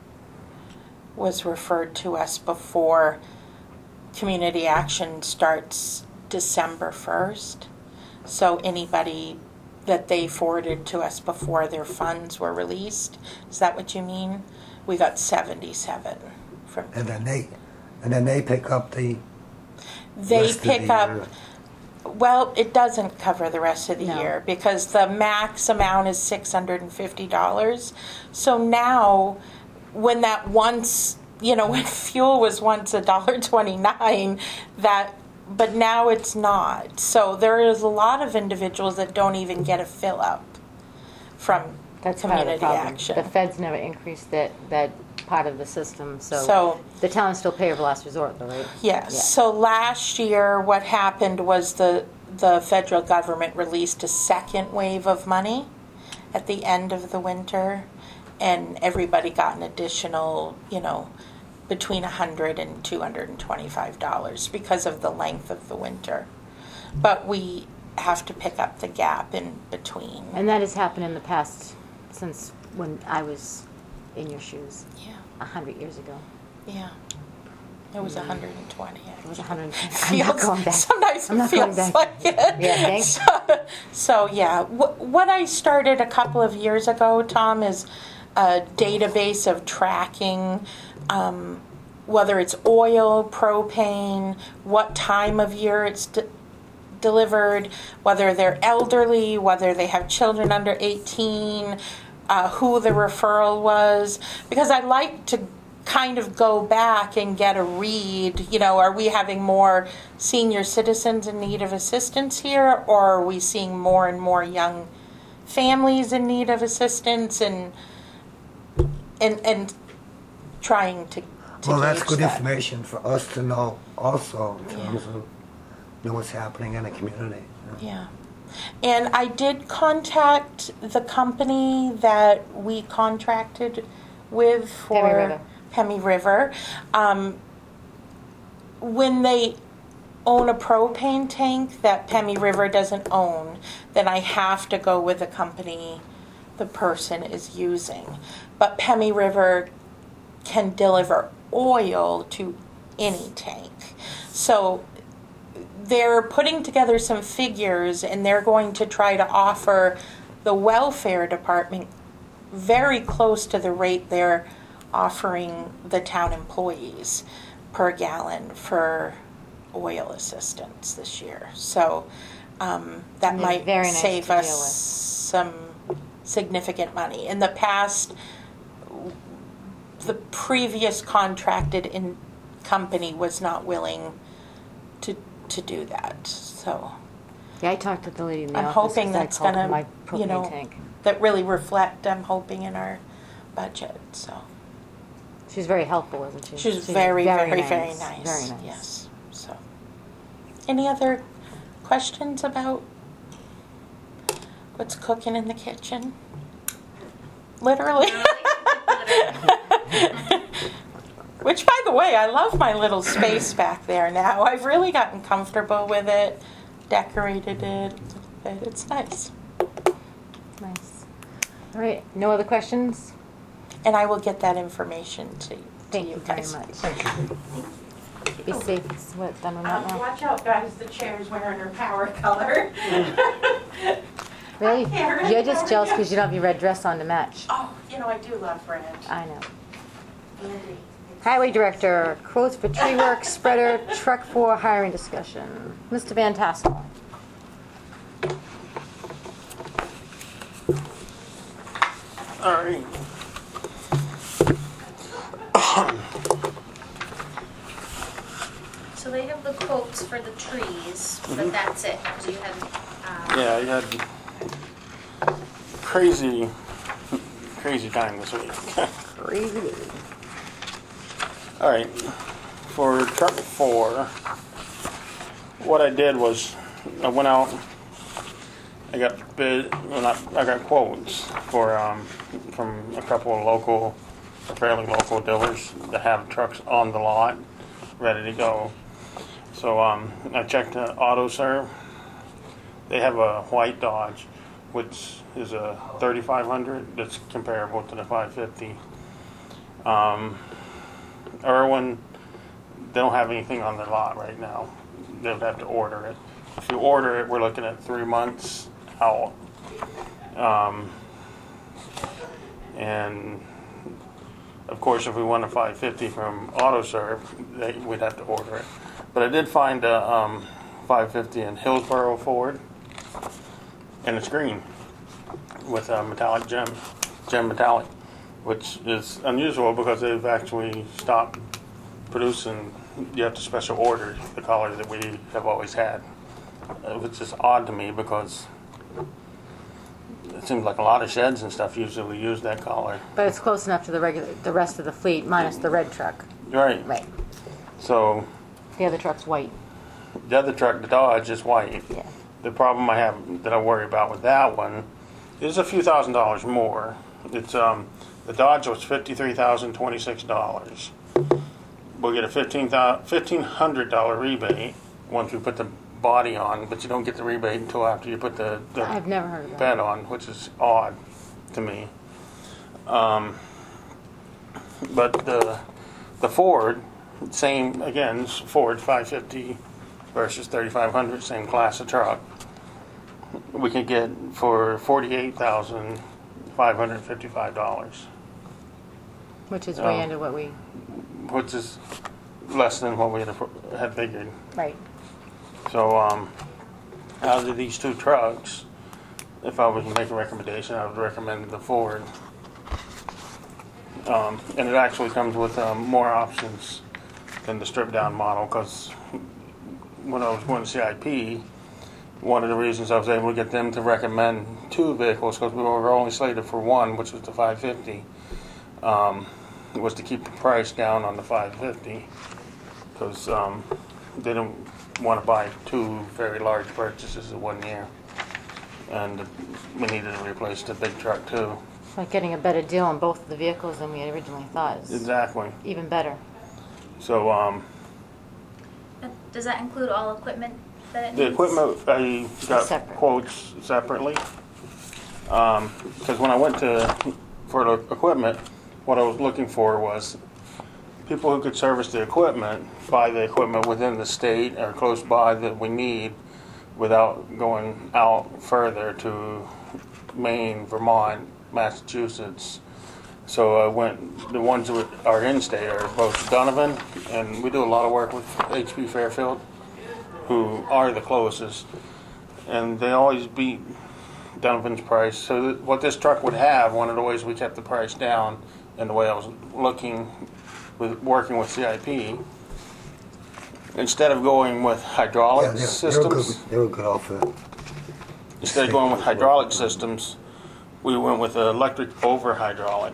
was referred to us before community action starts December first. So anybody that they forwarded to us before their funds were released, is that what you mean? We got seventy-seven from, And then they, and then they pick up the they rest of the pick up, year. well, it doesn't cover the rest of the No. year because the max amount is six hundred fifty dollars. So now, when that once, you know, when fuel was once a dollar twenty-nine, that, but now it's not. So there is a lot of individuals that don't even get a fill up from That's part of the community problem. action. The feds never increased that, that part of the system, so, So- the town is still payer of last resort, though, right? Yes. Yeah. So last year, what happened was the the federal government released a second wave of money at the end of the winter, and everybody got an additional, you know, between one hundred and two hundred twenty-five dollars because of the length of the winter. But we have to pick up the gap in between. And that has happened in the past since when I was in your shoes, Yeah. a hundred years ago. Yeah. It was one hundred twenty. It was one hundred ten. I'm not Feels, going back. sometimes I'm it not going feels back. like it. Yeah, thanks. So, so yeah, Wh- what I started a couple of years ago, Tom, is a database of tracking um, whether it's oil, propane, what time of year it's de- delivered, whether they're elderly, whether they have children under eighteen, uh, who the referral was, because I like to kind of go back and get a read, you know, are we having more senior citizens in need of assistance here, or are we seeing more and more young families in need of assistance, and and and trying to, to Well, that's gauge good that. information for us to know also in terms of you know what's happening in the community. you know. Yeah. And I did contact the company that we contracted with for Pemmy River. Pemmy River. Um, when they own a propane tank that Pemmy River doesn't own, then I have to go with the company the person is using. But Pemmy River can deliver oil to any tank. So they're putting together some figures, and they're going to try to offer the welfare department very close to the rate they're offering the town employees per gallon for oil assistance this year. So um, that And they're might very nice save to us deal with. some significant money. In the past, the previous contracted in company was not willing to to do that. So Yeah, I talked to the lady in the I'm office. hoping 'cause I that's called gonna, my you propane know, tank. that really reflect, I'm hoping, in our budget. So She's very helpful, wasn't she? she's very, very, very nice. Very nice. Yes. So, any other questions about what's cooking in the kitchen? Literally. Which, by the way, I love my little space back there now. I've really gotten comfortable with it, decorated it. It's nice. Nice. All right. No other questions? And I will get that information to, to Thank you you very guys. much. Be safe. It's what, done on that Um, now? watch out, guys. The chair's wearing her power color. Really? Hi, Karen. You're How just are jealous you? because you don't have your red dress on to match. Oh, you know, I do love red. I know. Andy. Highway Director, quotes for tree work, spreader, truck four hiring discussion. Mister Van Tassel. All right. So they have the quotes for the trees, but that's it. Do you have, um, Yeah, I had crazy, crazy time this week. Crazy. All right, for truck four, what I did was I went out. I got bid, well not, I got quotes for um, from a couple of local, fairly local dealers that have trucks on the lot, ready to go. So um, I checked uh, AutoServe. They have a white Dodge, which is a thirty-five hundred. That's comparable to the five fifty. Um, Irwin, they don't have anything on their lot right now. They would have to order it. If you order it, we're looking at three months out. Um, and of course, if we want a five fifty from AutoServe, they, we'd have to order it. But I did find a um, five fifty in Hillsboro Ford, and it's green with a metallic gem, gem metallic, which is unusual because they've actually stopped producing. You have to special order the color that we have always had, uh, which is odd to me because it seems like a lot of sheds and stuff usually use that color. But it's close enough to the regular, the rest of the fleet, minus the red truck. Right. Right. So The other truck's white. the other truck, the Dodge, is white. Yeah. The problem I have that I worry about with that one is a few thousand dollars more. It's um, the Dodge was fifty-three thousand twenty-six dollars. We'll get a fifteen hundred dollar rebate once we put the body on, but you don't get the rebate until after you put the, the I've never heard of that. bed on, which is odd to me. Um, but the the Ford, same, again, Ford five fifty versus thirty-five hundred, same class of truck, we could get for forty-eight thousand five hundred fifty-five dollars, Which is way Um, under what we, which is less than what we had, had figured. right. So, um, out of these two trucks, if I was to make a recommendation, I would recommend the Ford. Um, and it actually comes with um, more options than the stripped down model, because when I was going to C I P, one of the reasons I was able to get them to recommend two vehicles, because we were only slated for one, which was the five fifty, um, was to keep the price down on the five fifty, because um, they didn't want to buy two very large purchases in one year, and we needed to replace the big truck too. Like getting a better deal on both of the vehicles than we had originally thought is Exactly. even better. So um, Uh, Does that include all equipment that it the needs? equipment, I got Separate. quotes separately. Because when I went to for the equipment, what I was looking for was people who could service the equipment, buy the equipment within the state or close by that we need, without going out further to Maine, Vermont, Massachusetts. So I went, the ones that are in state are both Donovan, and we do a lot of work with H P Fairfield, who are the closest, and they always beat Donovan's price. So that what this truck would have, one of the ways we kept the price down, and the way I was looking with working with C I P, instead of going with hydraulic Yeah, they're, they're, a systems, good, they're a good outfit. instead of going with hydraulic systems, we went with electric over hydraulic.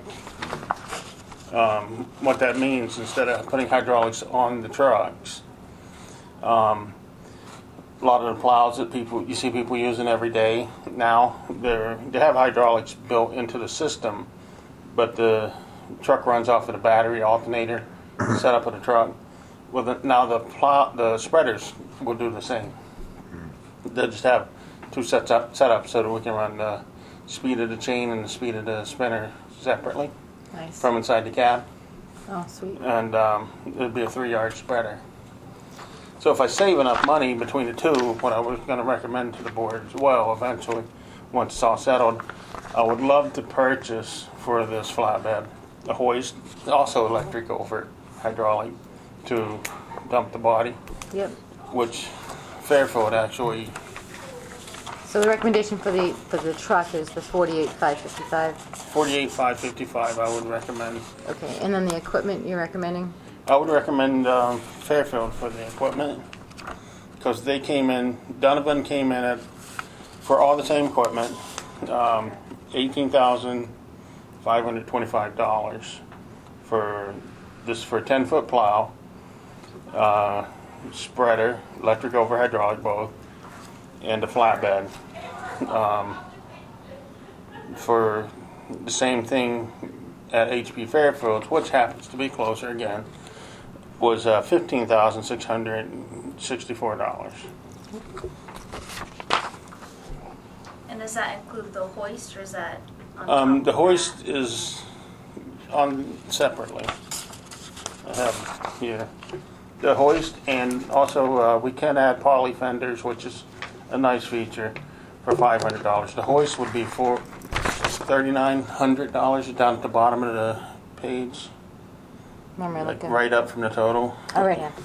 Um, what that means, instead of putting hydraulics on the trucks, um, a lot of the plows that people you see people using every day now, they're they have hydraulics built into the system, but the truck runs off of the battery alternator set up with the truck. Well, the, now the plow, the spreaders will do the same. They just have two sets up set up so that we can run the speed of the chain and the speed of the spinner separately Nice. from inside the cab, Oh, sweet. and um, it'd be a three-yard spreader. So if I save enough money between the two, what I was going to recommend to the board as well, eventually, once it's all settled, I would love to purchase for this flatbed a hoist, also electric over hydraulic, to dump the body, Yep. which Fairfield actually. So the recommendation for the for the truck is the forty-eight five fifty-five. forty-eight five fifty-five I would recommend. Okay, and then the equipment you're recommending? I would recommend um, Fairfield for the equipment, because they came in, Donovan came in at, for all the same equipment, um, eighteen thousand five hundred twenty-five dollars for this, for a ten foot plow, uh, spreader, electric over hydraulic both, and a flatbed. Um, for the same thing at H P Fairfield, which happens to be closer again, was uh, fifteen thousand six hundred sixty-four dollars. And does that include the hoist, or is that on Um, top the of hoist is on separately. I have here the hoist, and also uh, we can add poly fenders, which is a nice feature, for five hundred dollars. The hoist would be for thirty-nine hundred dollars down at the bottom of the page, Where am I like looking? right up from the total. Oh, right here.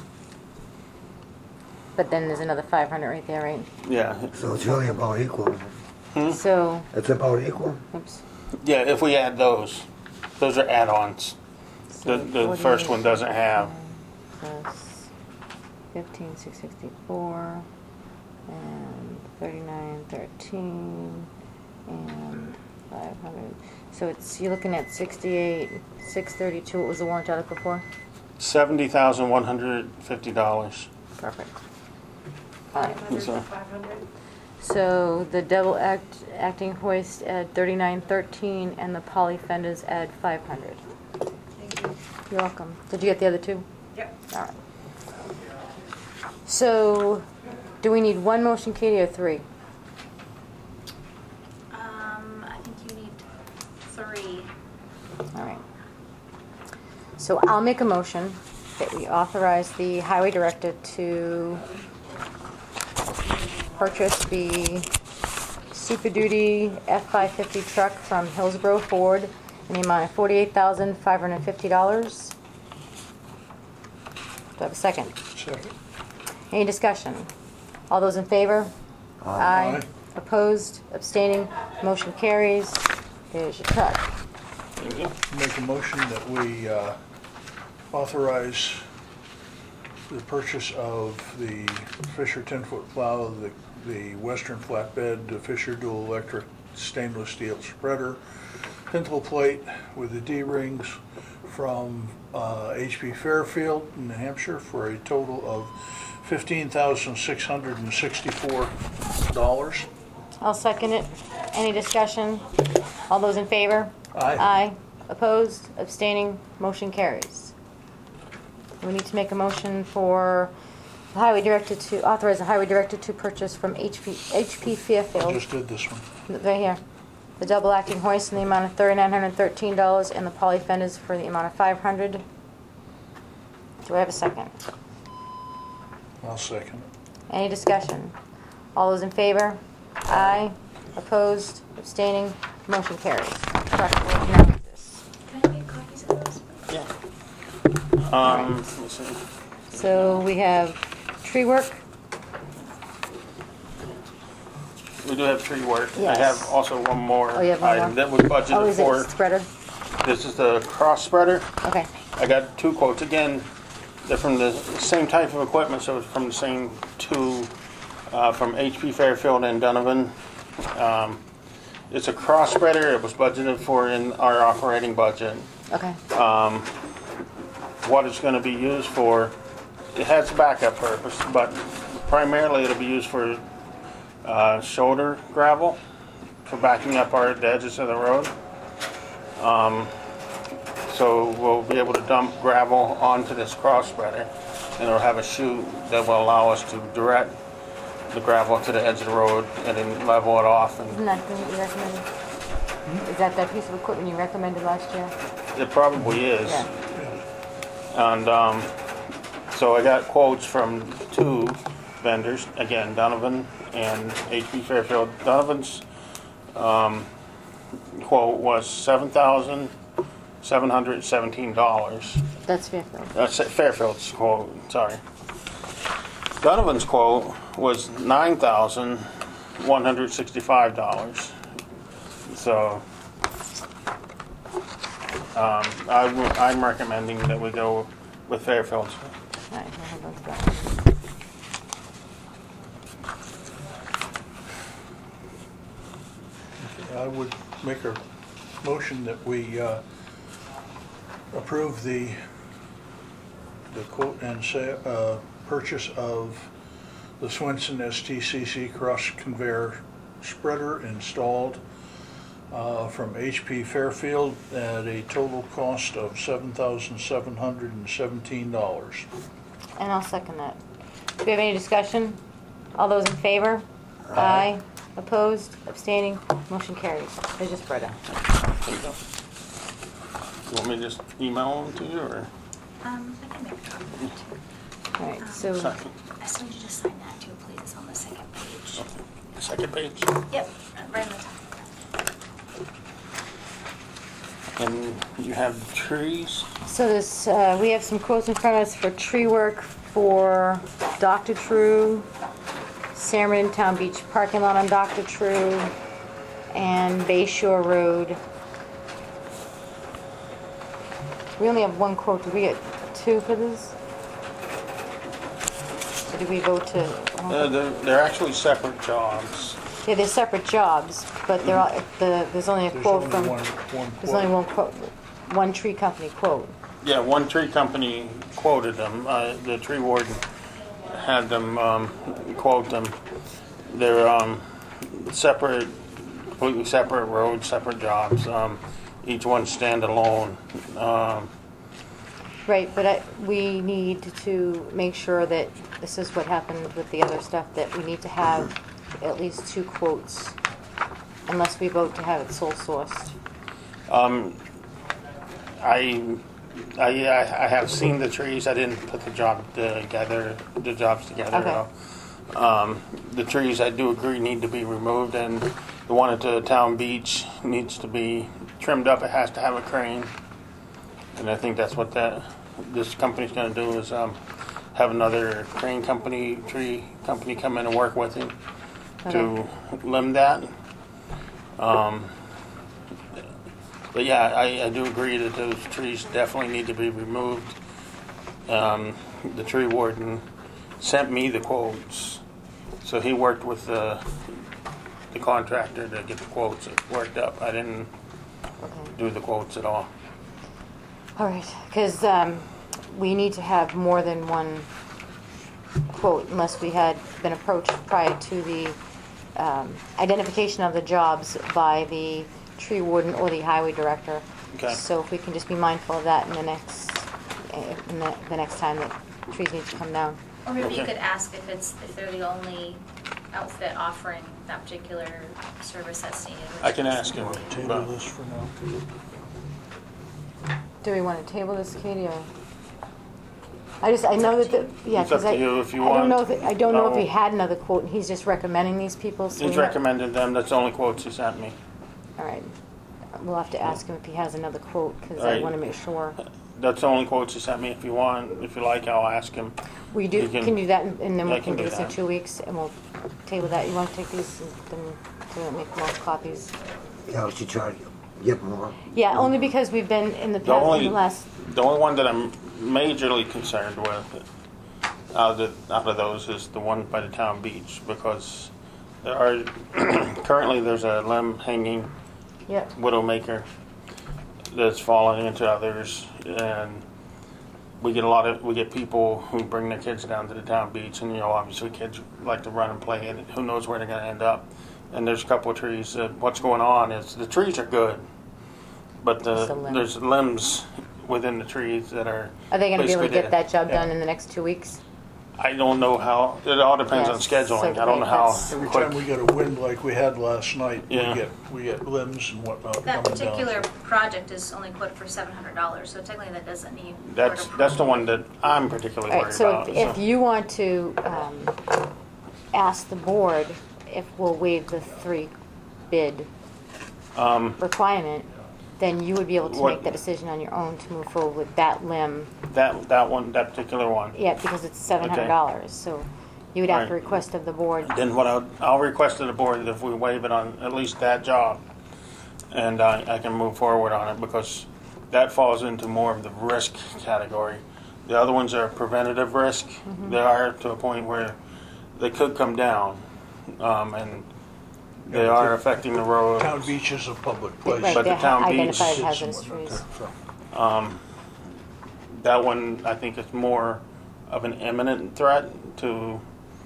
But then there's another five hundred right there, right? Yeah, So it's really about equal. So, It's about equal. oops. yeah. If we add those, those are add-ons. So The the first one doesn't have. Plus fifteen six sixty-four and thirty-nine thirteen and five hundred. So it's, you're looking at sixty-eight six thirty-two. What was the warrant article for? Seventy thousand one hundred fifty dollars. Perfect. All right. So, So the double act acting hoist at thirty-nine thirteen and the poly fenders at five hundred. Thank you. You're welcome. Did you get the other two? Yep. All right. So, do we need one motion, Katie, or three? Um, I think you need three. All right. So I'll make a motion that we authorize the highway director to purchase the Super Duty F five fifty truck from Hillsborough Ford in the amount of forty-eight thousand five hundred fifty dollars. Do I have a second? Second. Any discussion? All those in favor? Aye. Aye. Opposed? Abstaining? Motion carries. There's your truck. Thank you. Make a motion that we uh, authorize the purchase of the Fisher ten-foot plow, the, the Western flatbed, the Fisher dual electric stainless steel spreader, pintle plate with the D-rings from uh, H P Fairfield, New Hampshire, for a total of fifteen thousand six hundred sixty-four dollars. I'll second it. Any discussion? All those in favor? Aye. Aye. Opposed? Abstaining? Motion carries. We need to make a motion for the highway director to, authorize the highway director to purchase from H P, H P I Fairfield, just did this one. right here, the double acting hoist in the amount of thirty-nine hundred thirteen dollars and the poly fenders for the amount of five hundred dollars. Do I have a second? I'll second it. Any discussion? All those in favor? Aye. Opposed? Abstaining? Motion carries. Truck will now exist. Can I make copies of those? Yeah. Um, let me see. So we have tree work. We do have tree work. Yes. I have also one more Oh, you have one item more? that was Oh, budgeted is it for. spreader? This is the cross spreader. Okay. I got two quotes. Again, they're from the same type of equipment, so it's from the same two, uh, from H P Fairfield and Donovan. Um, it's a cross spreader. It was budgeted for in our operating budget. Okay. What it's going to be used for, it has a backup purpose, but primarily it'll be used for uh, shoulder gravel, for backing up our the edges of the road. Um, so we'll be able to dump gravel onto this cross spreader, and it'll have a chute that will allow us to direct the gravel to the edge of the road and then level it off. And Isn't that the thing that you recommended? Is that that piece of equipment you recommended last year? it probably is. Yeah. And um, so I got quotes from two vendors, again, Donovan and H P Fairfield. Donovan's um, quote was seven thousand seven hundred seventeen dollars. That's Fairfield. Uh, Fairfield's quote, sorry. Donovan's quote was nine thousand one hundred sixty-five dollars. So um, I w- I'm recommending that we go with Fairfield's. All right, we'll hold on to that one. I would make a motion that we uh, approve the the quote and say, uh, purchase of the Swenson S T C C cross conveyor spreader installed uh, from H P Fairfield at a total cost of seven thousand seven hundred seventeen dollars. And I'll second that. Do we have any discussion? All those in favor? Aye. Opposed? Abstaining? Motion carries. There's your spreader. There you go. You want me to just email them to you, or? Um, I can make a copy of that too. All right, so Second. I still need you to sign that too, please. It's on the second page. Second page. Yep, right on the top. And you have trees. So this, uh, we have some quotes in front of us for tree work for Doctor True, Salmon Town Beach parking lot on Doctor True, and Bay Shore Road. We only have one quote. Did we get two for this? Or did we vote to? Uh, they're, they're actually separate jobs. Yeah, they're separate jobs, but they're all, the, there's only a There's quote only from, one, one there's only quote. one quote, one tree company quote. Yeah, one tree company quoted them. Uh, the tree warden had them um, quote them. They're um, separate, completely separate roads, separate jobs. Um, each one standalone. Um, Right, but I, we need to make sure that this is what happened with the other stuff, that we need to have at least two quotes, unless we vote to have it sole sourced. um, I I, I I have seen the trees. I didn't put the job together, the jobs together. Okay. Though. Um, the trees, I do agree, need to be removed, and the one at the town beach needs to be trimmed up. It has to have a crane, and I think that's what that this company's going to do is um, have another crane company, tree company, come in and work with him to limb that. Um, But yeah, I, I do agree that those trees definitely need to be removed. Um, the tree warden sent me the quotes, so he worked with the the contractor to get the quotes worked up. I didn't do the quotes at all. All right, because um, we need to have more than one quote unless we had been approached prior to the um, identification of the jobs by the tree warden or the highway director. Okay. So if we can just be mindful of that in the next, in the, the next time that trees need to come down. Or maybe you Okay. could ask if it's, if they're the only outfit offering that particular service that's needed. which I can is- ask him. Table but- this for now. Do we want to table this, Katie, or? I just, I know that, the yeah, It's up because to I, you if you I don't know want. if, I don't know if he No. had another quote, and he's just recommending these people, so. He's we have- recommended them. That's the only quotes he sent me. All right. We'll have to ask him if he has another quote, because I Right. want to make sure. That's the only quotes he sent me. If you want, if you like, I'll ask him. We do, You can- can do that, and and then I we can can do do this in that. two weeks, and we'll table that. You want to take these, and then to make more copies? Yeah, we should try to get more. Yeah, only because we've been in the The past, in only, the last, the only one that I'm majorly concerned with out of, the, out of those is the one by the town beach, because there are currently there's a limb hanging yep. widowmaker that's fallen into others, and we get a lot of we get people who bring their kids down to the town beach, and you know obviously kids like to run and play, and who knows where they're going to end up. And there's a couple of trees that what's going on is the trees are good, but Just the, a limb. there's limbs within the trees that are. Are they going to be able to basically get dead. that job done Yeah. in the next two weeks? I don't know how. It all depends on Yes, scheduling. so I don't know wait, how that's- Every quick. time we get a wind like we had last night, we Yeah. get, we get limbs and whatnot That coming down. particular project is only quoted for seven hundred dollars, so technically that doesn't need. board That's that's the approval. one that I'm particularly All worried right, so about. if, if you want to um, ask the board if we'll waive the three bid um, requirement, then you would be able to What- make that decision on your own to move forward with that limb. that that one, that particular one. Yeah, because it's seven hundred dollars, so you would have to Right. request of the board. Then what I'll, I'll request of the board that if we waive it on at least that job, and I, I can move forward on it, because that falls into more of the risk category. The other ones are preventative risk. Mm-hmm. They are to a point where they could come down, um, and they Yeah, are the affecting the road. Town beach is a public place. Right, But the they're town beach- identified Kids hazardous and whatnot trees. there, so. Um, that one, I think, is more of an imminent threat to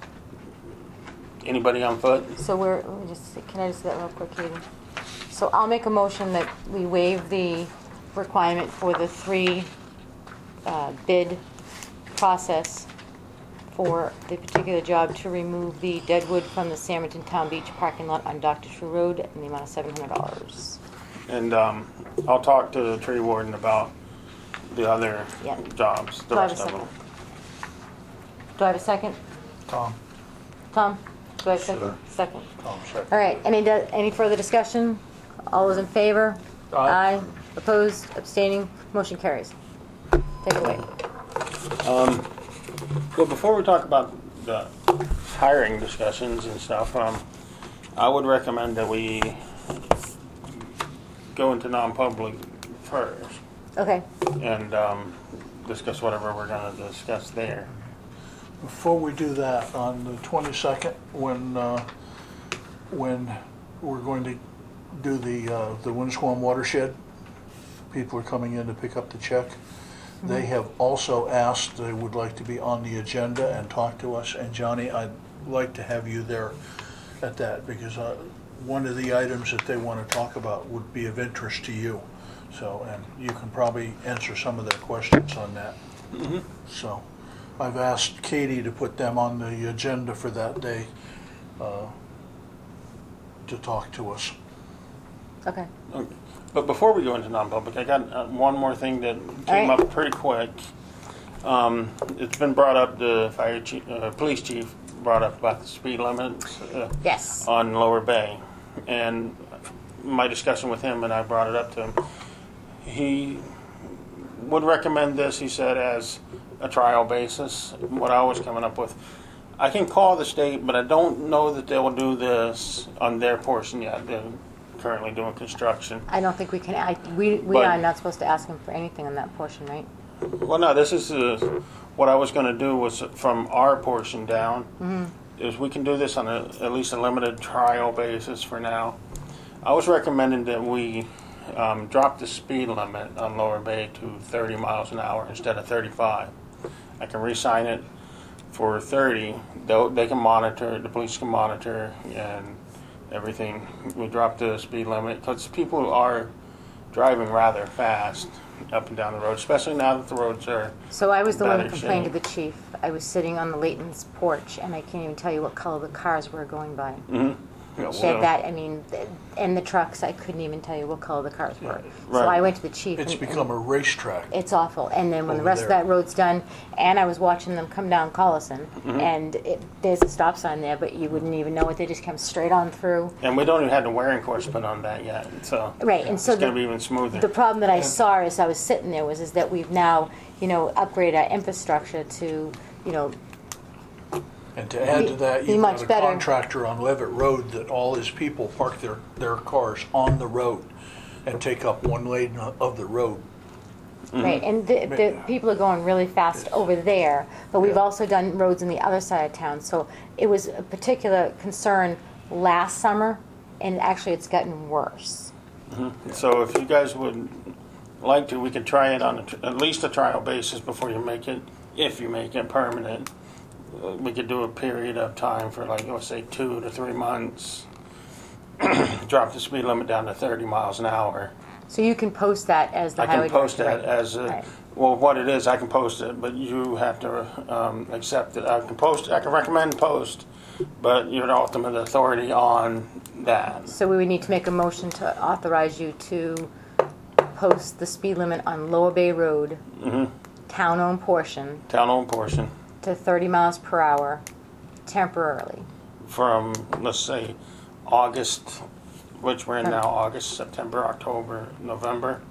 anybody on foot. So we're, let me just, see, can I just do that real quick, Katie? So I'll make a motion that we waive the requirement for the three uh, bid process for the particular job to remove the dead wood from the Samerton Town Beach parking lot on Doctor True Road in the amount of seven hundred dollars. And um, I'll talk to the tree warden about the other Yeah. jobs, the Do I have a rest of second? them. Do I have a second? Tom, Tom? Do I have a second? Sure. Second. Tom, second. All right, any, any further discussion? All those in favor? Aye. Opposed, abstaining, motion carries. Take it away. Um, well, before we talk about the hiring discussions and stuff, um, I would recommend that we go into non-public first Okay, and um, discuss whatever we're going to discuss there. Before we do that, on the twenty-second, when, uh, when we're going to do the, uh, the Windsquam watershed, people are coming in to pick up the check. They have also asked, they would like to be on the agenda and talk to us. And Johnny, I'd like to have you there at that, because uh, one of the items that they want to talk about would be of interest to you. So, and you can probably answer some of their questions on that. So, I've asked Katie to put them on the agenda for that day uh, to talk to us. okay. Okay. But before we go into non-public, I got uh, one more thing that came right. up pretty quick. Um, it's been brought up, the fire chief, uh, police chief brought up about the speed limits uh, Yes. on Lower Bay. And my discussion with him, and I brought it up to him, he would recommend this, he said, as a trial basis. What I was coming up with, I can call the state, but I don't know that they will do this on their portion yet. They're currently doing construction. I don't think we can, I, we, we But- are not supposed to ask him for anything on that portion, right? Well, no, this is uh, what I was going to do was from our portion down. Mm-hmm. Is we can do this on a, at least a limited trial basis for now. I was recommending that we um, drop the speed limit on Lower Bay to thirty miles an hour instead of thirty-five. I can re-sign it for thirty. They'll, they can monitor, the police can monitor and everything. We drop the speed limit because people are driving rather fast up and down the road, especially now that the roads are So I was the one better who complained to shape. the chief. I was sitting on the Layton's porch, and I can't even tell you what color the cars were going by. Mhm. Yeah, Said well, that, I mean, th- and the trucks, I couldn't even tell you what color the cars were. So Right. I went to the chief. It's and- and become a racetrack. It's awful. And then when the over rest of there. that road's done, and I was watching them come down Collison, Mm-hmm. and it, there's a stop sign there, but you wouldn't even know it. They just come straight on through. And we don't even have the wearing course put on that yet, so Right, and so it's going to the- be even smoother. The problem that I saw as I was sitting there was is that we've now, you know, upgraded our infrastructure to, you know, And to add to that, Be you've much got a better. contractor on Levitt Road that all his people park their, their cars on the road and take up one lane of the road. right, and the, the people are going really fast over there, but we've Yeah. also done roads on the other side of town. So it was a particular concern last summer, and actually it's gotten worse. So if you guys would like to, we could try it on a, tr- at least a trial basis before you make it, if you make it permanent. Uh, We could do a period of time for like, let's say, two to three months. Drop the speed limit down to thirty miles an hour. So you can post that as the I highway can post director, that right? as a, Right. well, what it is, I can post it, but you have to um, accept it. I can post, I can recommend post, but you're the ultimate authority on that. So we would need to make a motion to authorize you to post the speed limit on Lower Bay Road, Mm-hmm. town-owned portion, Town-owned portion to thirty miles per hour temporarily. from, let's say, August, which we're in now, August, September, October, November,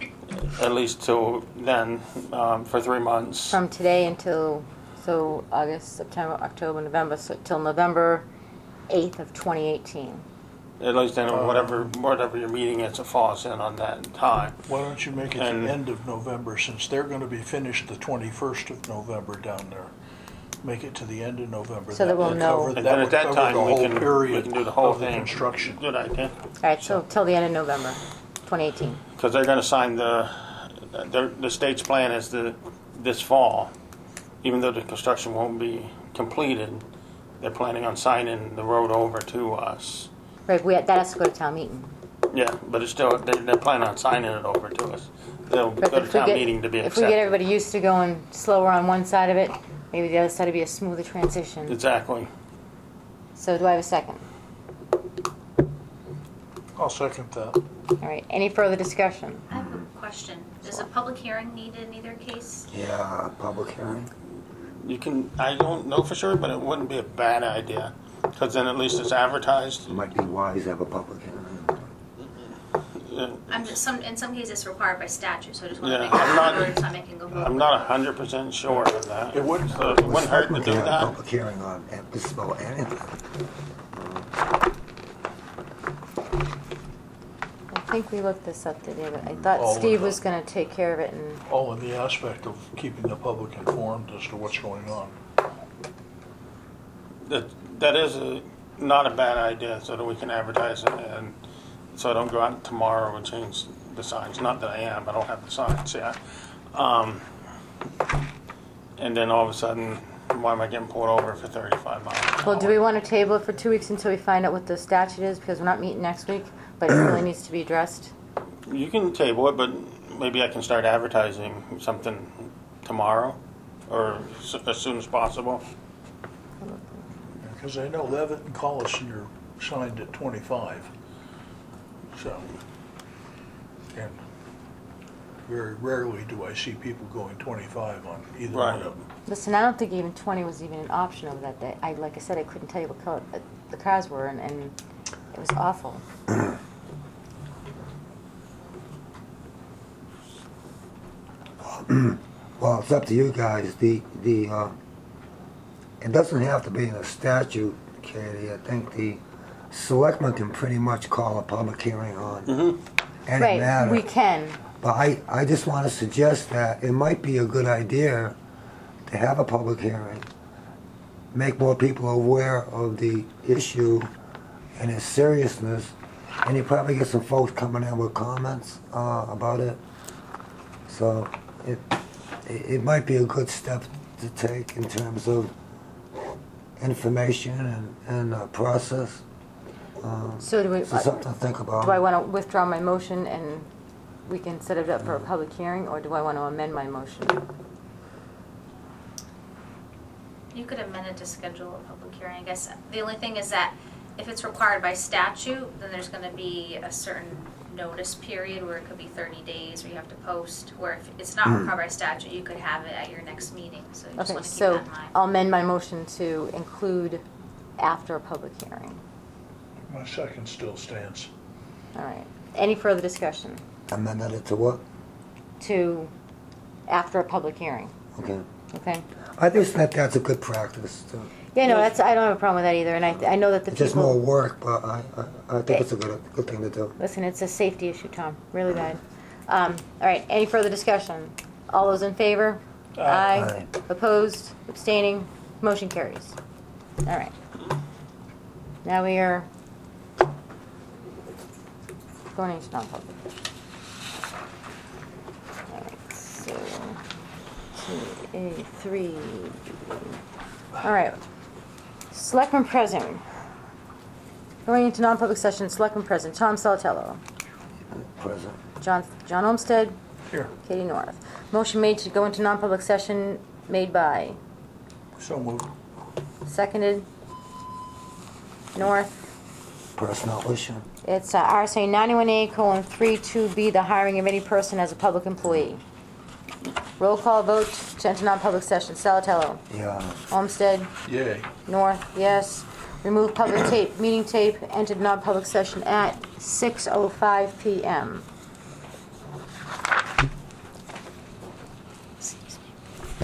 at least till then, um, for three months. From today until, so August, September, October, November, so till November eighth of twenty eighteen. At least then, whatever, whatever your meeting is, it falls in on that time. Why don't you make it And- the end of November, since they're gonna be finished the twenty-first of November down there? Make it to the end of November. So that we'll would know. cover- And that then would at that cover time, the we whole can, we period can do the whole of the thing. construction. Good idea. All right, so till the end of November twenty eighteen. Because they're going to sign the, the, the state's plan is the, this fall, even though the construction won't be completed, they're planning on signing the road over to us. Right, we, that has to go to town meeting. Yeah, but it's still, they, they're planning on signing it over to us. They'll But go to if we town get- meeting to be If we accepted. get everybody used to going slower on one side of it, maybe the other side will be a smoother transition. Exactly. So do I have a second? I'll second that. All right, any further discussion? I have a question. Is a public hearing needed in either case? Yeah, public hearing. You can, I don't know for sure, but it wouldn't be a bad idea. Because then at least it's advertised. It might be wise to have a public hearing. Uh, I'm just, some, in some cases it's required by statute, so I just want to Yeah, make I'm not- sure it's not making a rule. I'm not one hundred percent sure of that. It wouldn't So it wouldn't hurt to We do can have a that. public hearing on just about anything. I think we looked this up today, but I thought Oh, Steve no. was gonna take care of it and, All in the aspect of keeping the public informed as to what's going on. That, that is a, not a bad idea, so that we can advertise it, and so I don't go out tomorrow and change the signs. Not that I am, I don't have the signs yet. Um, and then all of a sudden, why am I getting pulled over for thirty-five miles an well, do hour? we wanna table it for two weeks until we find out what the statute is? Because we're not meeting next week, but it really needs to be addressed. You can table it, but maybe I can start advertising something tomorrow, or s- as soon as possible. Because I know Levitt and Collison are signed at twenty-five. So, And very rarely do I see people going twenty-five on either Right. one of them. Listen, I don't think even twenty was even an option over that day. I, like I said, I couldn't tell you what color uh, the cars were, and, and it was awful. Well, it's up to you guys. The, the, uh, it doesn't have to be in a statute, Katie. I think the selectmen can pretty much call a public hearing on any Right, matter. we can. But I, I just want to suggest that it might be a good idea to have a public hearing, make more people aware of the issue and its seriousness, and you probably get some folks coming in with comments uh, about it. So it, it it might be a good step to take in terms of information and, and uh, process. Uh, So do we, so something to think about. do I want to withdraw my motion and we can set it up for a public hearing, or do I want to amend my motion? You could amend it to schedule a public hearing, I guess. The only thing is that if it's required by statute, then there's gonna be a certain notice period where it could be thirty days, where you have to post, where if it's not required by statute, you could have it at your next meeting, so you just Okay, wanna keep so that in mind. I'll amend my motion to include after a public hearing. My second still stands. All right. Any further discussion? Amended it to what? To after a public hearing, Okay. okay? I just think that's a good practice. To, Yeah, no, that's, I don't have a problem with that either, and I, I know that the it's just more people, work, but I, I, I think it's a good, good thing to do. listen, it's a safety issue, Tom, really bad. Um, all right, any further discussion? All those in favor? Aye. Opposed, abstaining, motion carries. All right. Now we are going into non-public. All right, so, two, A, three. All right. Selectman present. Going into non-public session, Selectman present, Tom Salatello, Present. John, John Olmsted, Here, Katie North. Motion made to go into non-public session made by, so moved. seconded, North. Personnel issue. It's uh, R S A ninety-one A colon three two B, the hiring of any person as a public employee. Roll call vote to enter non-public session. Salatello. Yeah. Olmsted. Yay. North, yes. Remove public tape, meeting tape, entered non-public session at six oh five P M